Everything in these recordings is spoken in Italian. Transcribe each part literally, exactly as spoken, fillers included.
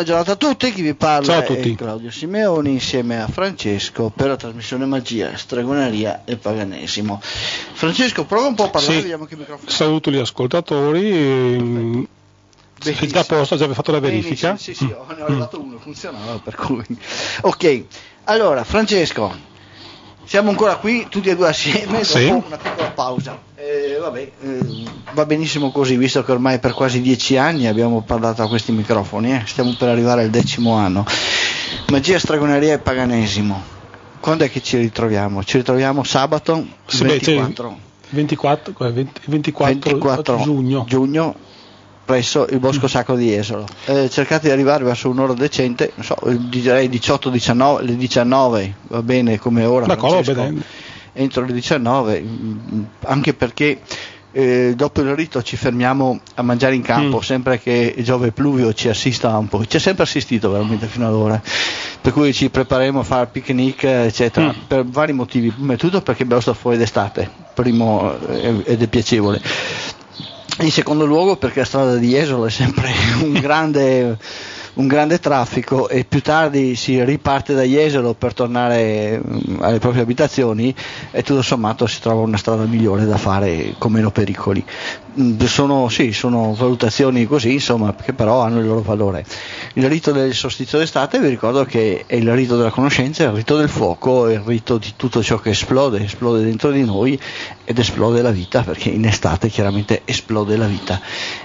giornata a tutti, chi vi parla Ciao a tutti. è Claudio Simeoni insieme a Francesco per la trasmissione Magia, Stregoneria e Paganesimo. Francesco, prova un po' a parlare, sì. Vediamo che microfono. Saluto gli ascoltatori. È già a posto, già avete fatto la verifica? Benissimo, sì, sì, ho, ne ho arrivato uno, funzionava, per cui. Ok, allora Francesco, siamo ancora qui tutti e due assieme sì. dopo una piccola pausa. Eh, vabbè, eh, va benissimo così, visto che ormai per quasi dieci anni abbiamo parlato a questi microfoni, eh? Stiamo per arrivare al decimo anno. Magia, Stregoneria e Paganesimo. Quando è che ci ritroviamo? Ci ritroviamo sabato sì, ventiquattro. Beh, ventiquattro, ventiquattro, ventiquattro giugno. giugno presso il Bosco Sacro di Jesolo. Eh, cercate di arrivare verso un'ora decente, non so, direi diciotto diciannove, le diciannove, va bene come ora, Francesco, entro le diciannove, anche perché eh, dopo il rito ci fermiamo a mangiare in campo, mm. sempre che Giove Pluvio ci assista un po', ci ha sempre assistito veramente fino ad ora, per cui ci prepareremo a fare picnic eccetera, mm. per vari motivi, prima di tutto perché abbiamo stato fuori d'estate, primo eh, ed è piacevole. In secondo luogo perché la strada di Jesolo è sempre un grande, un grande traffico e più tardi si riparte da Jesolo per tornare alle proprie abitazioni e tutto sommato si trova una strada migliore da fare con meno pericoli. Sono, sì, sono valutazioni così, insomma, che però hanno il loro valore. Il rito del solstizio d'estate vi ricordo che è il rito della conoscenza, è il rito del fuoco, è il rito di tutto ciò che esplode, esplode dentro di noi ed esplode la vita, perché in estate chiaramente esplode la vita.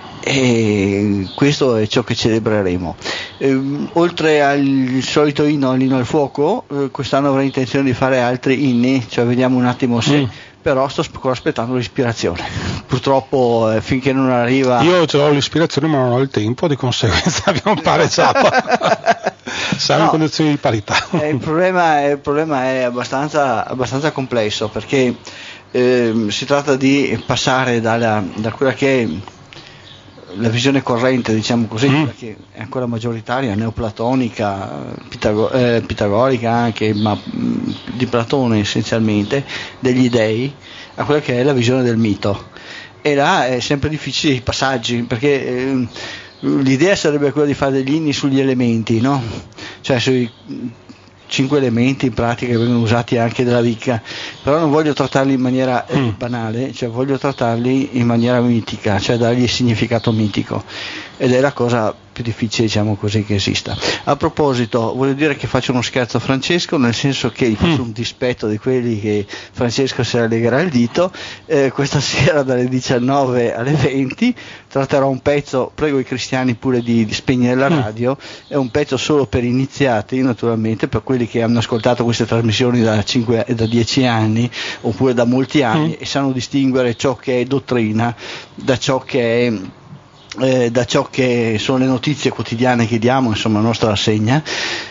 E questo è ciò che celebreremo. Eh, oltre al solito inno, l'inno al fuoco, eh, quest'anno avrei intenzione di fare altri inni, cioè vediamo un attimo se... Mm. Però sto ancora aspettando l'ispirazione, purtroppo eh, finché non arriva. Io ho l'ispirazione ma non ho il tempo, di conseguenza abbiamo pareggiato. Siamo no, in condizioni di parità. Eh, il, problema è, il problema è abbastanza, abbastanza complesso, perché eh, si tratta di passare dalla, da quella che è la visione corrente, diciamo così, mm. perché è ancora maggioritaria, neoplatonica, pitago- eh, pitagorica anche, ma mh, di Platone essenzialmente, degli dei, a quella che è la visione del mito. E là è sempre difficile i passaggi, perché eh, l'idea sarebbe quella di fare degli inni sugli elementi, no? Cioè sui cinque elementi in pratica che vengono usati anche dalla Wicca, però non voglio trattarli in maniera eh, mm. banale, cioè voglio trattarli in maniera mitica, cioè dargli significato mitico, ed è la cosa più difficile, diciamo così, che esista. A proposito, voglio dire che faccio uno scherzo a Francesco, nel senso che gli faccio mm. un dispetto di quelli che Francesco se la legherà il dito. Eh, questa sera dalle diciannove alle venti tratterò un pezzo, prego i cristiani pure di, di spegnere la radio, mm. è un pezzo solo per iniziati, naturalmente, per quelli che hanno ascoltato queste trasmissioni da cinque da dieci anni oppure da molti anni mm. e sanno distinguere ciò che è dottrina da ciò che è Eh, da ciò che sono le notizie quotidiane che diamo, insomma, la nostra rassegna.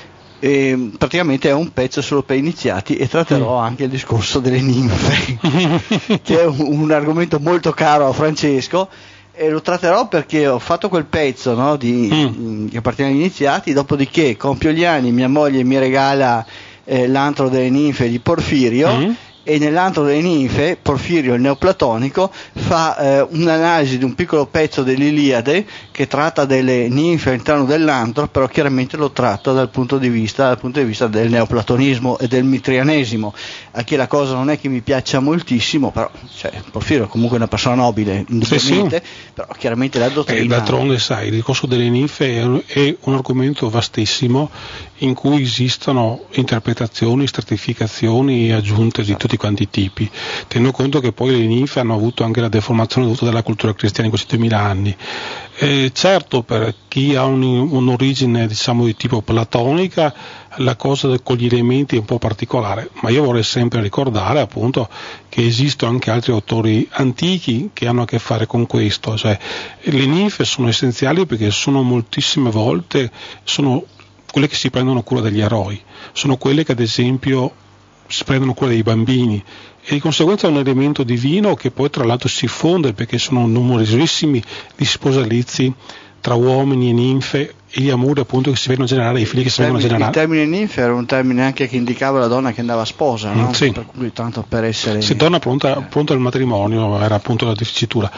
E praticamente è un pezzo solo per iniziati e tratterò mm. anche il discorso delle ninfe che è un, un argomento molto caro a Francesco, e lo tratterò perché ho fatto quel pezzo, no, di, mm. che appartiene agli iniziati, dopodiché compio gli anni, mia moglie mi regala eh, l'antro delle ninfe di Porfirio mm. e nell'antro delle ninfe Porfirio, il neoplatonico, fa eh, un'analisi di un piccolo pezzo dell'Iliade che tratta delle ninfe all'interno dell'antro, però chiaramente lo tratta dal punto di vista, dal punto di vista del neoplatonismo e del mitrianesimo. Anche la cosa non è che mi piaccia moltissimo, però cioè, Porfirio è comunque una persona nobile, indubbiamente, sì, sì. Però chiaramente la dottrina... E d'altronde, sai, il discorso delle ninfe è un, è un argomento vastissimo in cui esistono interpretazioni, stratificazioni e aggiunte di tutti quanti i tipi, tenendo conto che poi le ninfe hanno avuto anche la deformazione dovuta dalla cultura cristiana in questi duemila anni. Eh, certo, per chi ha un, un'origine, diciamo, di tipo platonica, la cosa con gli elementi è un po' particolare, ma io vorrei sempre ricordare appunto che esistono anche altri autori antichi che hanno a che fare con questo, cioè le ninfe sono essenziali perché sono moltissime volte sono quelle che si prendono cura degli eroi, sono quelle che ad esempio si prendono cura dei bambini, e di conseguenza è un elemento divino che poi tra l'altro si fonde, perché sono numerosissimi gli sposalizi tra uomini e ninfe e gli amori appunto che si vengono a generare, i figli che si vengono a generare. Il termine ninfe era un termine anche che indicava la donna che andava a sposa, no? Mm, sì. Per cui tanto per essere... Sì, donna pronta, pronta al matrimonio era appunto la dicitura.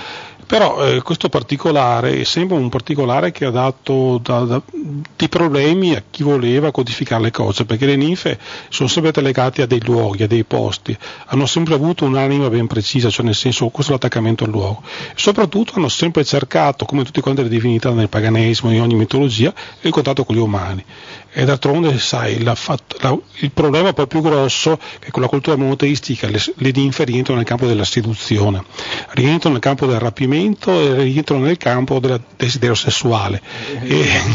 Però eh, questo particolare sembra un particolare che ha dato da, da, dei problemi a chi voleva codificare le cose, perché le ninfe sono sempre legate a dei luoghi, a dei posti, hanno sempre avuto un'anima ben precisa, cioè nel senso questo è l'attaccamento al luogo, e soprattutto hanno sempre cercato, come tutte quante le divinità nel paganesimo, in ogni mitologia, il contatto con gli umani. E d'altronde, sai, la, la, il problema poi più grosso è che con la cultura monoteistica le, le ninfe rientrano nel campo della seduzione, rientrano nel campo del rapimento e rientrano nel campo del desiderio sessuale. E,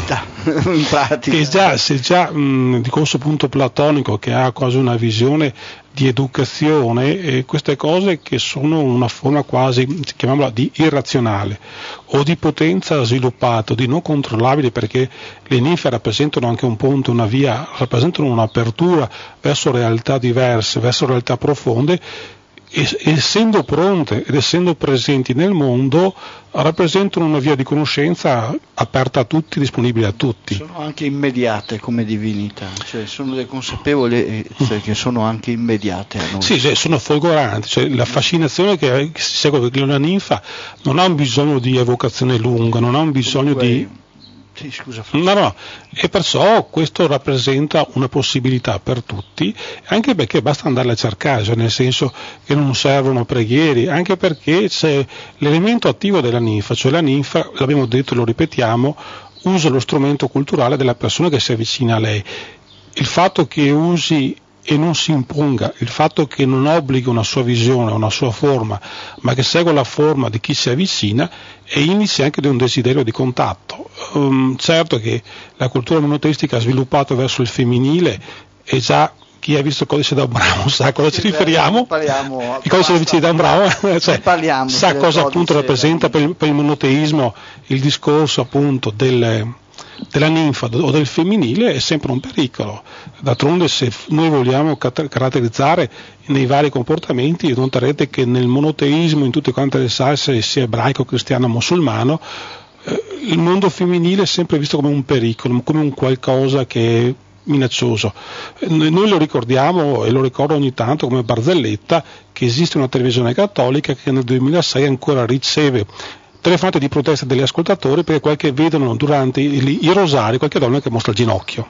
in pratica. E già, se già mh, di questo punto platonico, che ha quasi una visione di educazione, e queste cose che sono una forma quasi, chiamiamola, di irrazionale o di potenza sviluppata, di non controllabile, perché le ninfe rappresentano anche un ponte, una via, rappresentano un'apertura verso realtà diverse, verso realtà profonde, e, essendo pronte ed essendo presenti nel mondo, rappresentano una via di conoscenza aperta a tutti, disponibile a tutti. Sono anche immediate come divinità, cioè sono delle consapevolezze che sono anche immediate a noi. Sì, cioè, sono folgoranti, cioè, la fascinazione che si segue, perché una ninfa non ha un bisogno di evocazione lunga, non ha un bisogno Comunque, di... Sì, scusa. No, no, e perciò questo rappresenta una possibilità per tutti, anche perché basta andarle a cercare, cioè nel senso che non servono preghiere, anche perché c'è l'elemento attivo della ninfa, cioè la ninfa, l'abbiamo detto e lo ripetiamo, usa lo strumento culturale della persona che si avvicina a lei. Il fatto che usi e non si imponga, il fatto che non obblighi una sua visione, una sua forma, ma che segua la forma di chi si avvicina, è indice anche di un desiderio di contatto. Um, certo che la cultura monoteistica ha sviluppato verso il femminile, e già chi ha visto il codice Dan Brown sa a cosa sì, ci riferiamo, parliamo, il codice di Dan Brown, cioè, parliamo, sa cosa appunto rappresenta per il, per il monoteismo il discorso appunto del della ninfa o del femminile, è sempre un pericolo. D'altronde, se noi vogliamo caratterizzare nei vari comportamenti, noterete che nel monoteismo, in tutte quante le salse, sia ebraico, cristiano, musulmano, eh, il mondo femminile è sempre visto come un pericolo, come un qualcosa che è minaccioso. Noi lo ricordiamo, e lo ricordo ogni tanto come barzelletta, che esiste una televisione cattolica che nel duemilasei ancora riceve telefonate di protesta degli ascoltatori perché qualche vedono durante i, i rosari qualche donna che mostra il ginocchio.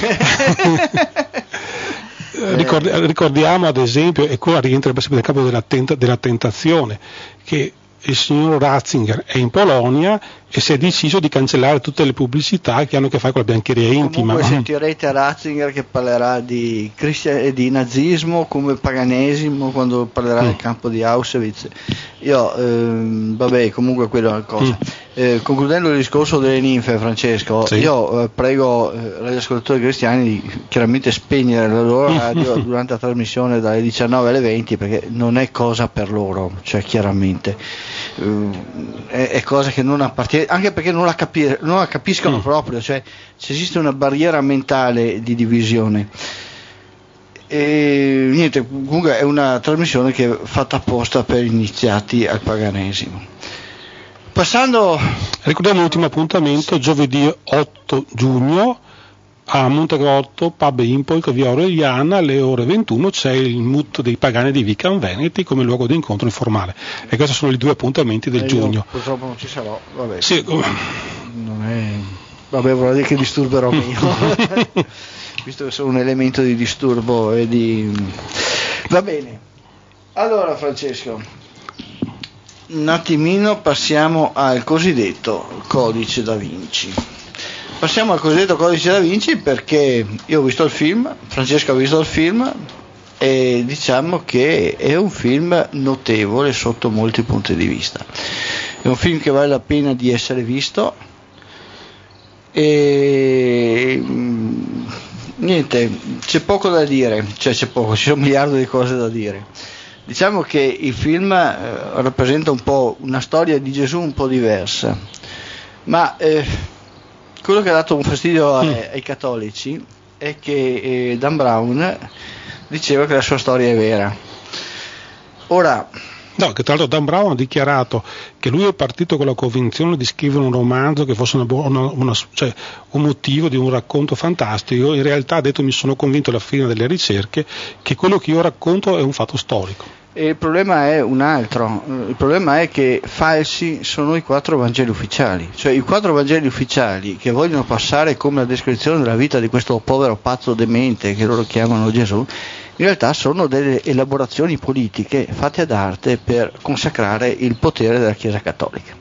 Ricordi, ricordiamo ad esempio, e qua rientra per esempio nel campo della, tenta, della tentazione, che il signor Ratzinger è in Polonia e si è deciso di cancellare tutte le pubblicità che hanno a che fare con la biancheria intima. Comunque sentirete Ratzinger che parlerà di, cristian- di nazismo come paganesimo quando parlerà mm. del campo di Auschwitz. Io, ehm, vabbè, comunque quella è una cosa. Mm. Eh, concludendo il discorso delle ninfe, Francesco, sì. io eh, prego eh, gli ascoltatori cristiani di chiaramente spegnere la loro radio durante la trasmissione dalle diciannove alle venti, perché non è cosa per loro, cioè chiaramente eh, è, è cosa che non appartiene, anche perché non la, capi- non la capiscono mm. proprio, cioè esiste una barriera mentale di divisione. E niente, comunque è una trasmissione che è fatta apposta per iniziati al paganesimo. Passando, ricordiamo l'ultimo appuntamento, giovedì otto giugno a Montegrotto, Pub Impolk, via Aureliana, alle ore ventuno c'è il M U T dei Pagani di Vican Veneti come luogo di incontro informale, e questi sono i due appuntamenti del eh giugno. Purtroppo non ci sarò, vabbè. Sì. Non è... vabbè, vorrei dire che disturberò mio, visto che sono un elemento di disturbo e di... Va bene. Allora, Francesco, un attimino passiamo al cosiddetto Codice Da Vinci. Passiamo al cosiddetto Codice Da Vinci perché io ho visto il film, Francesco ha visto il film, e diciamo che è un film notevole sotto molti punti di vista. È un film che vale la pena di essere visto e niente, c'è poco da dire, cioè c'è poco, ci sono un miliardo di cose da dire. Diciamo che il film eh, rappresenta un po' una storia di Gesù un po' diversa, ma eh, quello che ha dato un fastidio ai, ai cattolici è che eh, Dan Brown diceva che la sua storia è vera. Ora, no, che tra l'altro Dan Brown ha dichiarato che lui è partito con la convinzione di scrivere un romanzo che fosse una buona, una, cioè un motivo di un racconto fantastico. In realtà ha detto: mi sono convinto alla fine delle ricerche che quello che io racconto è un fatto storico. E il problema è un altro, il problema è che falsi sono i quattro Vangeli ufficiali, cioè i quattro Vangeli ufficiali che vogliono passare come la descrizione della vita di questo povero pazzo demente che loro chiamano Gesù, in realtà sono delle elaborazioni politiche fatte ad arte per consacrare il potere della Chiesa Cattolica.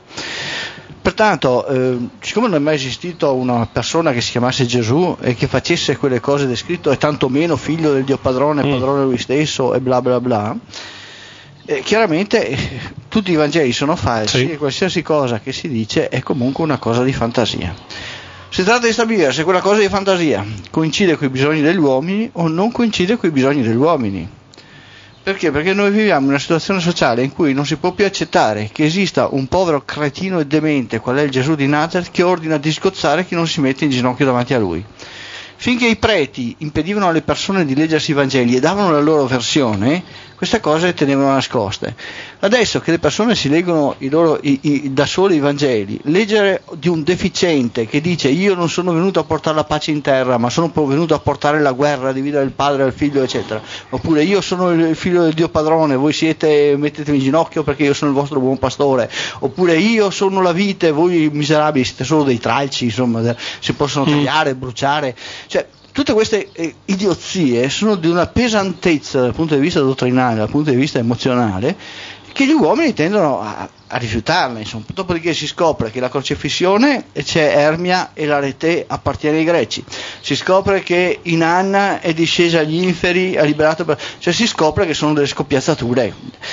Pertanto, eh, siccome non è mai esistito una persona che si chiamasse Gesù e che facesse quelle cose descritte, e tantomeno figlio del Dio padrone, padrone lui stesso e bla bla bla, eh, chiaramente eh, tutti i Vangeli sono falsi, sì. E qualsiasi cosa che si dice è comunque una cosa di fantasia. Si tratta di stabilire se quella cosa di fantasia coincide con i bisogni degli uomini o non coincide con i bisogni degli uomini. Perché? Perché noi viviamo in una situazione sociale in cui non si può più accettare che esista un povero cretino e demente, qual è il Gesù di Nazareth, che ordina di sgozzare chi non si mette in ginocchio davanti a lui. Finché i preti impedivano alle persone di leggersi i Vangeli e davano la loro versione, queste cose le tenevano nascoste. Adesso che le persone si leggono i loro, i, i, da soli i Vangeli, leggere di un deficiente che dice io non sono venuto a portare la pace in terra, ma sono venuto a portare la guerra, a dividere il padre dal figlio, eccetera, oppure io sono il figlio del Dio padrone, voi siete, mettetevi in ginocchio perché io sono il vostro buon pastore, oppure io sono la vite, voi miserabili siete solo dei tralci, insomma, si possono tagliare, bruciare, cioè tutte queste eh, idiozie sono di una pesantezza dal punto di vista dottrinale, dal punto di vista emozionale, che gli uomini tendono a, a rifiutarle. Insomma. Dopodiché si scopre che la crocefissione c'è Ermia e l'arete appartiene ai greci, si scopre che Inanna è discesa agli inferi, ha liberato, cioè si scopre che sono delle scoppiazzature.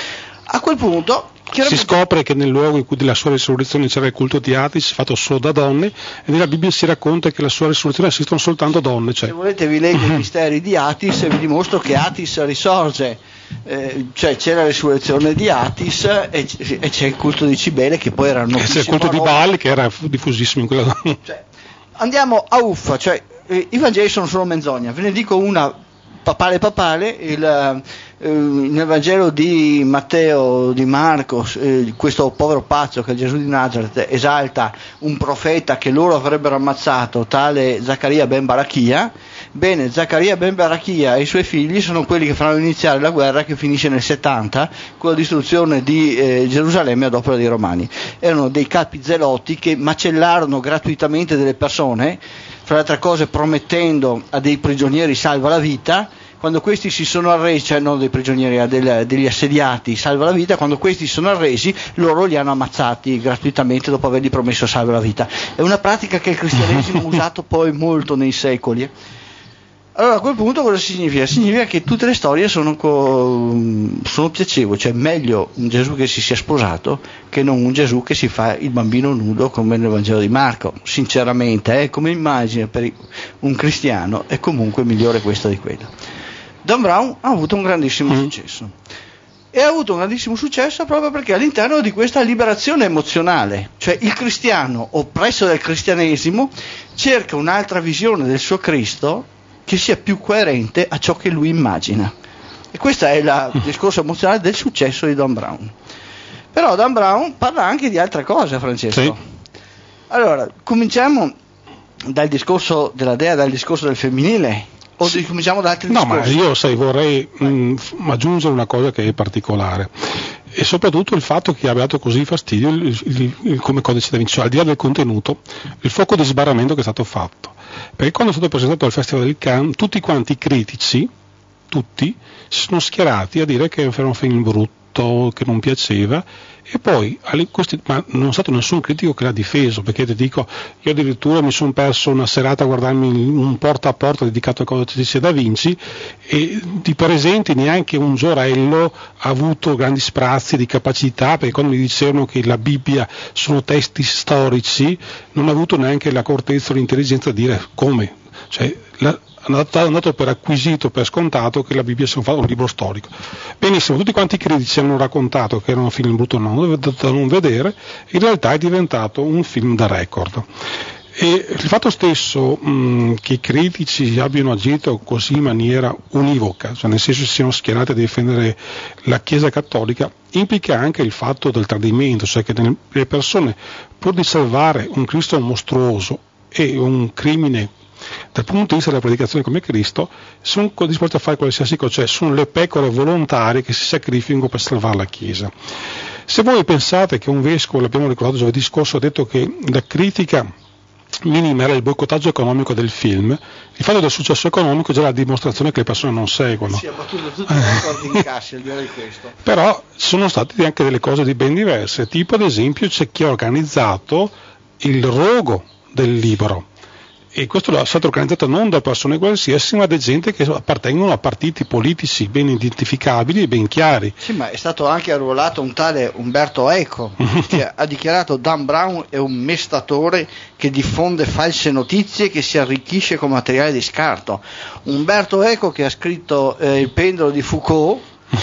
A quel punto si scopre che nel luogo in cui della sua risurrezione c'era il culto di Atis, fatto solo da donne, e nella Bibbia si racconta che la sua risurrezione assistono soltanto donne. Cioè. Se volete vi leggo i misteri di Atis e vi dimostro che Atis risorge, eh, cioè c'è la risurrezione di Atis e, e c'è il culto di Cibele che poi era notissimo. E c'è il culto di Baal che era diffusissimo in quella zona. Cioè, andiamo a uffa, cioè eh, i Vangeli sono solo menzogna, ve ne dico una papale papale, il... nel Vangelo di Matteo, di Marco, eh, questo povero pazzo che è Gesù di Nazareth esalta un profeta che loro avrebbero ammazzato, tale Zaccaria ben Barachia. Bene, Zaccaria ben Barachia e i suoi figli sono quelli che faranno iniziare la guerra che finisce nel settanta con la distruzione di eh, Gerusalemme ad opera dei Romani. Erano dei capi zelotti che macellarono gratuitamente delle persone, fra le altre cose promettendo a dei prigionieri salva la vita. Quando questi si sono arresi, cioè non dei prigionieri, ma del, degli assediati, salva la vita, quando questi si sono arresi, loro li hanno ammazzati gratuitamente dopo avergli promesso salva la vita. È una pratica che il cristianesimo ha usato poi molto nei secoli. Allora a quel punto cosa significa? Significa che tutte le storie sono, co- sono piacevoli, cioè meglio un Gesù che si sia sposato che non un Gesù che si fa il bambino nudo come nel Vangelo di Marco. Sinceramente, eh, come immagine per un cristiano è comunque migliore questa di quella. Dan Brown ha avuto un grandissimo successo e ha avuto un grandissimo successo proprio perché all'interno di questa liberazione emozionale, cioè il cristiano oppresso del cristianesimo cerca un'altra visione del suo Cristo che sia più coerente a ciò che lui immagina, e questo è la, il discorso emozionale del successo di Dan Brown. Però Dan Brown parla anche di altre cose, Francesco. Sì. Allora cominciamo dal discorso della dea, dal discorso del femminile. O cominciamo da altri no, discorsi? Ma io sai, vorrei mh, aggiungere una cosa che è particolare, e soprattutto il fatto che abbia dato così fastidio il, il, il, come codice da Vinci, cioè, al di là del contenuto, il fuoco di sbarramento che è stato fatto. Perché quando è stato presentato al Festival del Cannes, tutti quanti i critici, tutti, si sono schierati a dire che era un film brutto, che non piaceva, e poi questi, ma non è stato nessun critico che l'ha difeso, perché ti dico, io addirittura mi sono perso una serata a guardarmi un porta a porta dedicato al codice da Vinci, e di presenti neanche un Giorello ha avuto grandi sprazzi di capacità, perché quando mi dicevano che la Bibbia sono testi storici non ha avuto neanche l'accortezza o l'intelligenza di dire come, cioè la, è andato per acquisito, per scontato che la Bibbia sia un libro storico. Benissimo, tutti quanti i critici hanno raccontato che era un film brutto da non vedere, in realtà è diventato un film da record. E il fatto stesso mh, che i critici abbiano agito così in maniera univoca, cioè nel senso si siano schierati a difendere la Chiesa Cattolica, implica anche il fatto del tradimento, cioè che le persone, pur di salvare un Cristo mostruoso e un crimine dal punto di vista della predicazione come Cristo, sono disposti a fare qualsiasi cosa, cioè sono le pecore volontarie che si sacrificano per salvare la Chiesa. Se voi pensate che un vescovo, l'abbiamo ricordato giovedì scorso, ha detto che la critica minima era il boicottaggio economico del film, il fatto del successo economico è già la dimostrazione che le persone non seguono. Si è battuto tutti gli incassi al di là di questo. Però sono state anche delle cose di ben diverse, tipo ad esempio c'è chi ha organizzato il rogo del libro, e questo è stato organizzato non da persone qualsiasi, ma da gente che appartengono a partiti politici ben identificabili e ben chiari. Sì, ma è stato anche arruolato un tale Umberto Eco, che ha dichiarato Dan Brown è un mestatore che diffonde false notizie, che si arricchisce con materiale di scarto. Umberto Eco che ha scritto eh, Il pendolo di Foucault,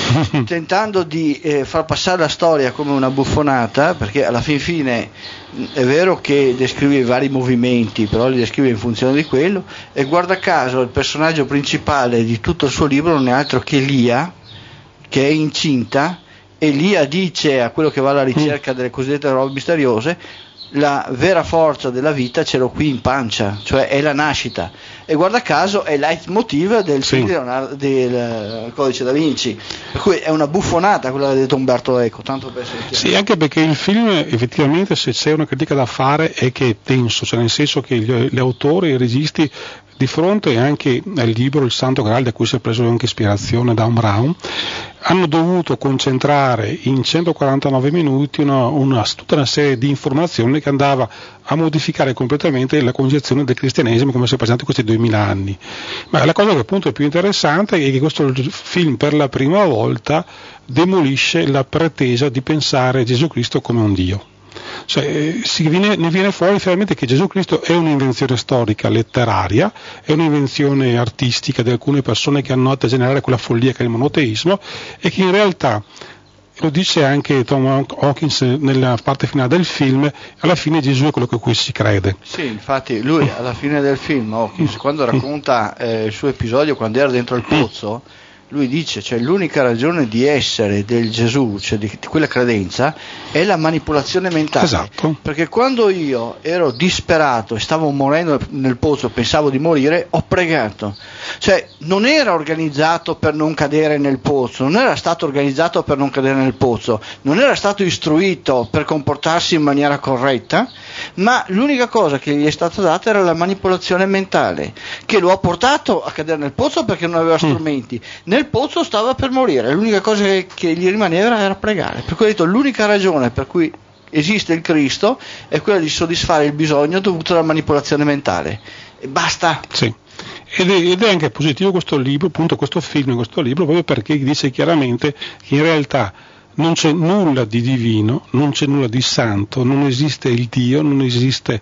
tentando di eh, far passare la storia come una buffonata, perché alla fin fine è vero che descrive i vari movimenti, però li descrive in funzione di quello, e guarda caso il personaggio principale di tutto il suo libro non è altro che Lia, che è incinta, e Lia dice a quello che va alla ricerca delle cosiddette robe misteriose: la vera forza della vita ce l'ho qui in pancia, cioè è la nascita, e guarda caso è il leitmotiv del, sì. Leonardo, del Codice da Vinci, per cui è una buffonata quella che ha detto Umberto Eco, tanto per essere chiaro. Sì, anche perché il film effettivamente, se c'è una critica da fare, è che è tenso, cioè nel senso che gli, gli autori e i registi, di fronte anche al libro Il Santo Graal, da cui si è preso anche ispirazione Dan Brown, hanno dovuto concentrare in centoquarantanove minuti una, una, tutta una serie di informazioni che andava a modificare completamente la concezione del cristianesimo come si è presentato in questi duemila anni. Ma la cosa che appunto è più interessante è che questo film per la prima volta demolisce la pretesa di pensare Gesù Cristo come un Dio. Cioè, si viene, ne viene fuori finalmente che Gesù Cristo è un'invenzione storica, letteraria, è un'invenzione artistica di alcune persone che hanno notato a generare quella follia che è il monoteismo, e che in realtà, lo dice anche Tom Hawkins nella parte finale del film, alla fine Gesù è quello che cui si crede. Sì, infatti lui alla fine del film, Hawkins, quando racconta eh, il suo episodio quando era dentro il pozzo, lui dice, cioè l'unica ragione di essere del Gesù, cioè di, di quella credenza, è la manipolazione mentale. Esatto. Perché quando io ero disperato e stavo morendo nel pozzo, pensavo di morire, ho pregato. Cioè non era organizzato per non cadere nel pozzo, non era stato organizzato per non cadere nel pozzo, non era stato istruito per comportarsi in maniera corretta, ma l'unica cosa che gli è stata data era la manipolazione mentale, che lo ha portato a cadere nel pozzo perché non aveva strumenti. Nel pozzo stava per morire, l'unica cosa che, che gli rimaneva era pregare, per cui ha detto l'unica ragione per cui esiste il Cristo è quella di soddisfare il bisogno dovuto alla manipolazione mentale, e basta. Sì. Ed è, ed è anche positivo questo libro, appunto questo film, questo libro, proprio perché dice chiaramente che in realtà non c'è nulla di divino, non c'è nulla di santo, non esiste il Dio, non esiste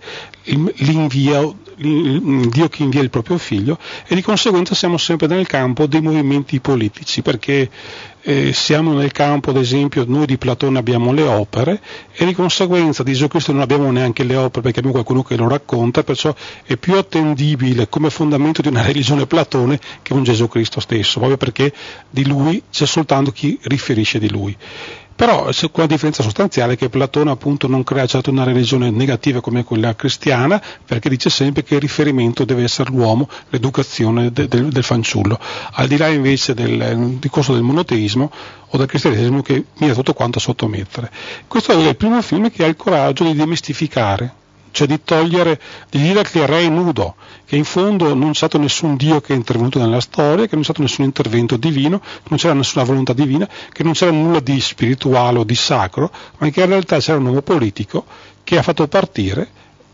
l'invio, il Dio che invia il proprio figlio, e di conseguenza siamo sempre nel campo dei movimenti politici, perché eh, siamo nel campo, ad esempio, noi di Platone abbiamo le opere, e di conseguenza di Gesù Cristo non abbiamo neanche le opere perché abbiamo qualcuno che lo racconta, perciò è più attendibile come fondamento di una religione Platone che un Gesù Cristo stesso, proprio perché di lui c'è soltanto chi riferisce di lui. Però c'è una differenza sostanziale, che Platone appunto non crea certo una religione negativa come quella cristiana, perché dice sempre che il riferimento deve essere l'uomo, l'educazione de, de, del fanciullo, al di là invece del discorso del monoteismo o del cristianesimo che mira tutto quanto a sottomettere. Questo è il primo film che ha il coraggio di demistificare, cioè di togliere, di dire che il re è nudo, che in fondo non c'è stato nessun Dio che è intervenuto nella storia, che non c'è stato nessun intervento divino, non c'era nessuna volontà divina, che non c'era nulla di spirituale o di sacro, ma che in realtà c'era un uomo politico che ha fatto partire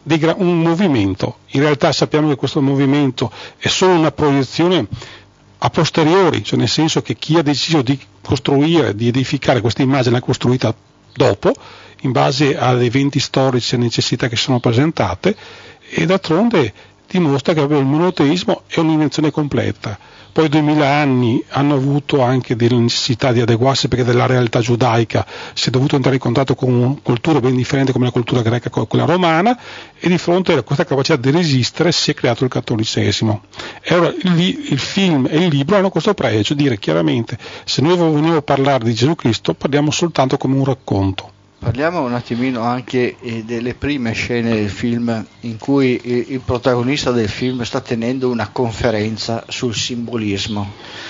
un movimento. In realtà sappiamo che questo movimento è solo una proiezione a posteriori, cioè nel senso che chi ha deciso di costruire, di edificare questa immagine l'ha costruita dopo, in base ad eventi storici e necessità che sono presentate, e d'altronde dimostra che il monoteismo è un'invenzione completa. Poi duemila anni hanno avuto anche delle necessità di adeguarsi, perché della realtà giudaica si è dovuto entrare in contatto con culture ben differenti come la cultura greca e quella romana, e di fronte a questa capacità di resistere si è creato il cattolicesimo. E ora il, il film e il libro hanno questo pregio, dire chiaramente: se noi vogliamo parlare di Gesù Cristo parliamo soltanto come un racconto. parliamo un attimino anche eh, delle prime scene del film in cui il, il protagonista del film sta tenendo una conferenza sul simbolismo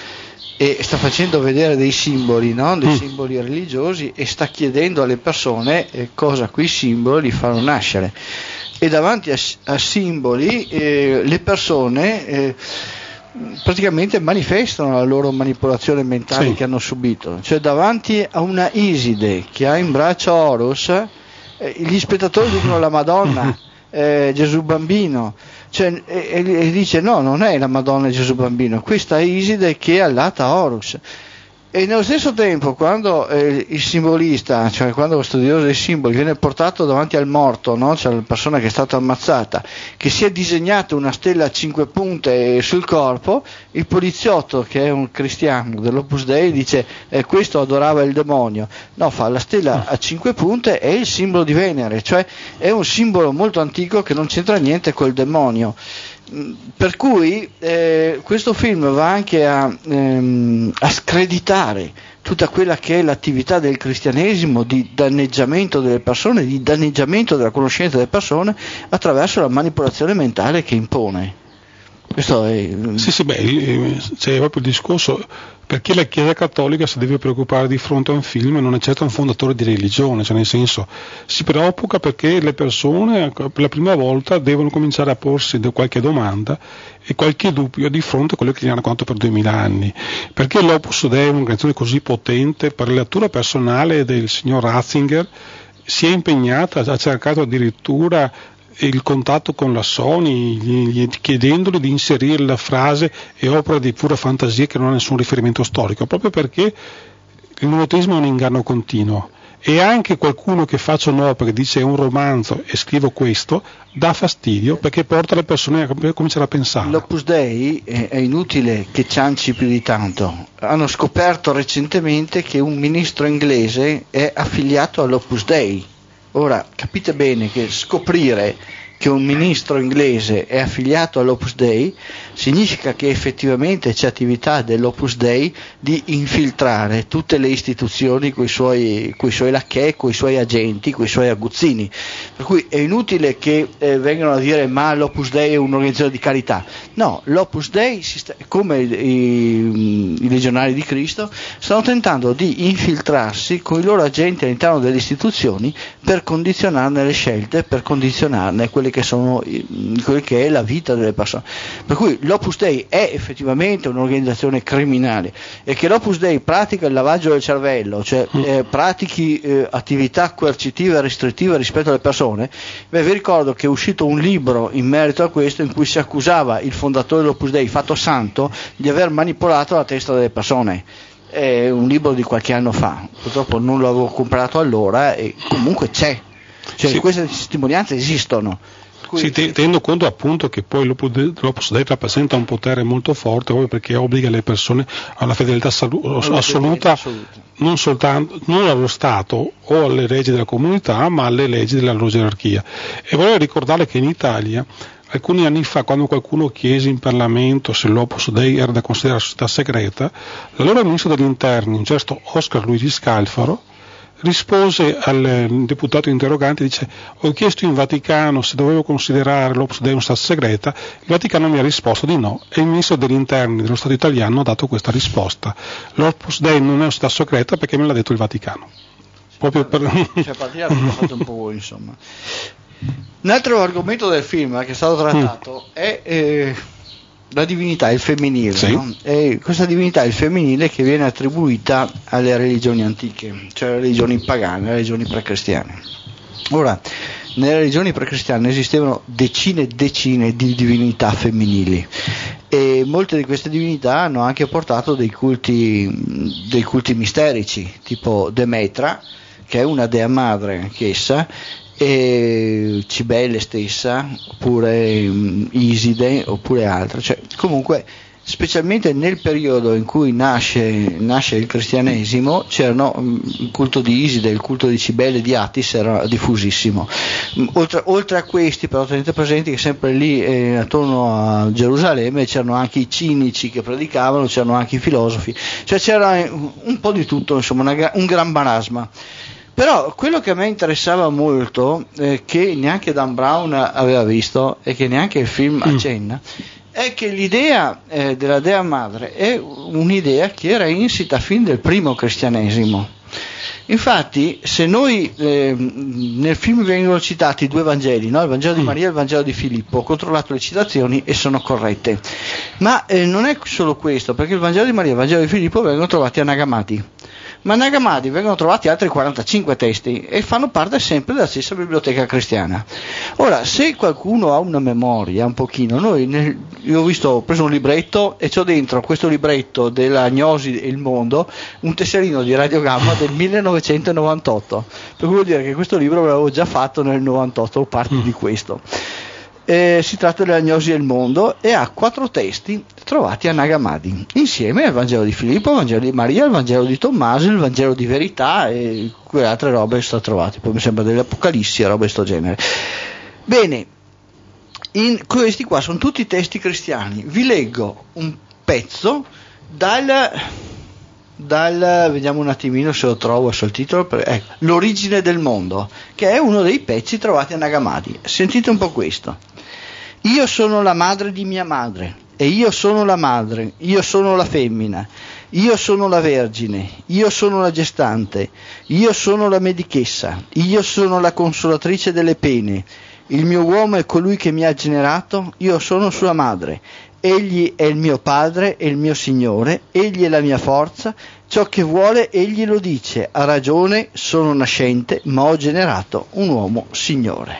e sta facendo vedere dei simboli, no? Dei mm. simboli religiosi, e sta chiedendo alle persone eh, cosa quei simboli fanno nascere, e davanti a, a simboli eh, le persone eh, praticamente manifestano la loro manipolazione mentale sì. che hanno subito. Cioè davanti a una Iside che ha in braccio Horus, eh, gli spettatori dicono la Madonna, eh, Gesù bambino, cioè, e, e dice no, non è la Madonna e Gesù bambino, questa è Iside che allata Horus. E nello stesso tempo, quando eh, il simbolista, cioè quando lo studioso dei simboli viene portato davanti al morto, no? Cioè la persona che è stata ammazzata, che si è disegnata una stella a cinque punte sul corpo, il poliziotto, che è un cristiano dell'Opus Dei, dice eh, questo adorava il demonio. No, fa la stella a cinque punte è il simbolo di Venere, cioè è un simbolo molto antico che non c'entra niente col demonio. Per cui eh, questo film va anche a, ehm, a screditare tutta quella che è l'attività del cristianesimo di danneggiamento delle persone, di danneggiamento della conoscenza delle persone attraverso la manipolazione mentale che impone. Questo è... Sì, sì, beh, c'è proprio il discorso perché la Chiesa Cattolica si deve preoccupare di fronte a un film, non è certo un fondatore di religione, cioè nel senso si preoccupa perché le persone per la prima volta devono cominciare a porsi qualche domanda e qualche dubbio di fronte a quello che gli hanno raccontato per duemila anni, perché l'Opus Dei è un'organizzazione così potente. Per la lettura personale del signor Ratzinger si è impegnata, ha cercato addirittura il contatto con la Sony, gli, gli, chiedendole di inserire la frase è opera di pura fantasia che non ha nessun riferimento storico, proprio perché il monoteismo è un inganno continuo, e anche qualcuno che faccia un'opera che dice è un romanzo e scrivo questo dà fastidio perché porta le persone a cominciare a pensare. L'Opus Dei è, è inutile che cianci più di tanto, hanno scoperto recentemente che un ministro inglese è affiliato all'Opus Dei. Ora capite bene che scoprire che un ministro inglese è affiliato all'Opus Dei significa che effettivamente c'è attività dell'Opus Dei di infiltrare tutte le istituzioni coi suoi, coi suoi lacchè, coi suoi agenti, coi suoi aguzzini. Per cui è inutile che eh, vengano a dire ma l'Opus Dei è un'organizzazione di carità. No, l'Opus Dei, si sta, come i, i legionari di Cristo, stanno tentando di infiltrarsi con i loro agenti all'interno delle istituzioni per condizionarne le scelte, per condizionarne quelle che sono quelle che è la vita delle persone. Per cui l'Opus Dei è effettivamente un'organizzazione criminale, e che l'Opus Dei pratica il lavaggio del cervello, cioè eh, pratichi eh, attività coercitive e restrittive rispetto alle persone. Beh, vi ricordo che è uscito un libro in merito a questo in cui si accusava il fondatore dell'Opus Dei, Fatto Santo, di aver manipolato la testa delle persone. È un libro di qualche anno fa, purtroppo non l'avevo comprato allora, e comunque c'è, cioè sì. Queste testimonianze esistono. Sì, te, tenendo conto appunto che poi l'Opus Dei rappresenta un potere molto forte, proprio perché obbliga le persone alla fedeltà salu- assoluta, assoluta, non soltanto non allo Stato o alle leggi della comunità, ma alle leggi della loro gerarchia. E vorrei ricordare che in Italia, alcuni anni fa, quando qualcuno chiese in Parlamento se l'Opus Dei era da considerare società segreta, l'allora ministro degli interni, un certo Oscar Luigi Scalfaro, rispose al deputato interrogante, dice: ho chiesto in Vaticano se dovevo considerare l'Opus Dei una società segreta, il Vaticano mi ha risposto di no, e il ministro degli interni dello Stato italiano ha dato questa risposta: l'Opus Dei non è una società segreta perché me l'ha detto il Vaticano. Proprio per... cioè, partire l'avete fatto un po' voi, insomma. Un altro argomento del film che è stato trattato mm. è eh, la divinità, il femminile, sì. No? E questa divinità, il femminile, che viene attribuita alle religioni antiche, cioè alle religioni pagane, alle religioni precristiane. Ora, nelle religioni precristiane esistevano decine e decine di divinità femminili, e molte di queste divinità hanno anche portato dei culti, dei culti misterici, tipo Demetra, che è una dea madre anch'essa, e Cibele stessa, oppure um, Iside, oppure altre. Cioè, comunque, specialmente nel periodo in cui nasce, nasce il cristianesimo, c'erano um, il culto di Iside, il culto di Cibele, di Attis era diffusissimo. Um, oltre, oltre a questi, però, tenete presente che sempre lì eh, attorno a Gerusalemme c'erano anche i cinici che predicavano, c'erano anche i filosofi, cioè c'era un po' di tutto, insomma, una, un gran marasma. Però quello che a me interessava molto, eh, che neanche Dan Brown aveva visto e che neanche il film Mm. accenna, è che l'idea eh, della Dea Madre è un'idea che era insita fin del primo cristianesimo. Infatti, se noi eh, nel film vengono citati due Vangeli, no? Il Vangelo di Maria e il Vangelo di Filippo, ho controllato le citazioni e sono corrette, ma eh, non è solo questo, perché il Vangelo di Maria e il Vangelo di Filippo vengono trovati a Nag Hammadi, ma a Nag Hammadi vengono trovati altri quarantacinque testi e fanno parte sempre della stessa biblioteca cristiana. Ora, se qualcuno ha una memoria un pochino, noi nel, io ho visto, ho preso un libretto e c'ho dentro questo libretto della Gnosi e il mondo, un tesserino di radiogamma del millenovecentonovantotto, per cui vuol dire che questo libro l'avevo già fatto nel novantotto o parte di questo. Eh, si tratta della Gnosi e il mondo e ha quattro testi trovati a Nag Hammadi insieme al Vangelo di Filippo, il Vangelo di Maria, il Vangelo di Tommaso, il Vangelo di Verità e quelle altre robe sono trovate, poi mi sembra delle Apocalissi e robe di sto genere. Bene, in questi qua sono tutti testi cristiani. Vi leggo un pezzo dal dal vediamo un attimino se lo trovo sul titolo, per, ecco, l'origine del mondo, che è uno dei pezzi trovati a Nag Hammadi. Sentite un po' questo: io sono la madre di mia madre e io sono la madre, io sono la femmina, io sono la vergine, io sono la gestante, io sono la medichessa, io sono la consolatrice delle pene, il mio uomo è colui che mi ha generato, io sono sua madre. Egli è il mio padre e il mio signore, egli è la mia forza, ciò che vuole egli lo dice, ha ragione, sono nascente, ma ho generato un uomo signore.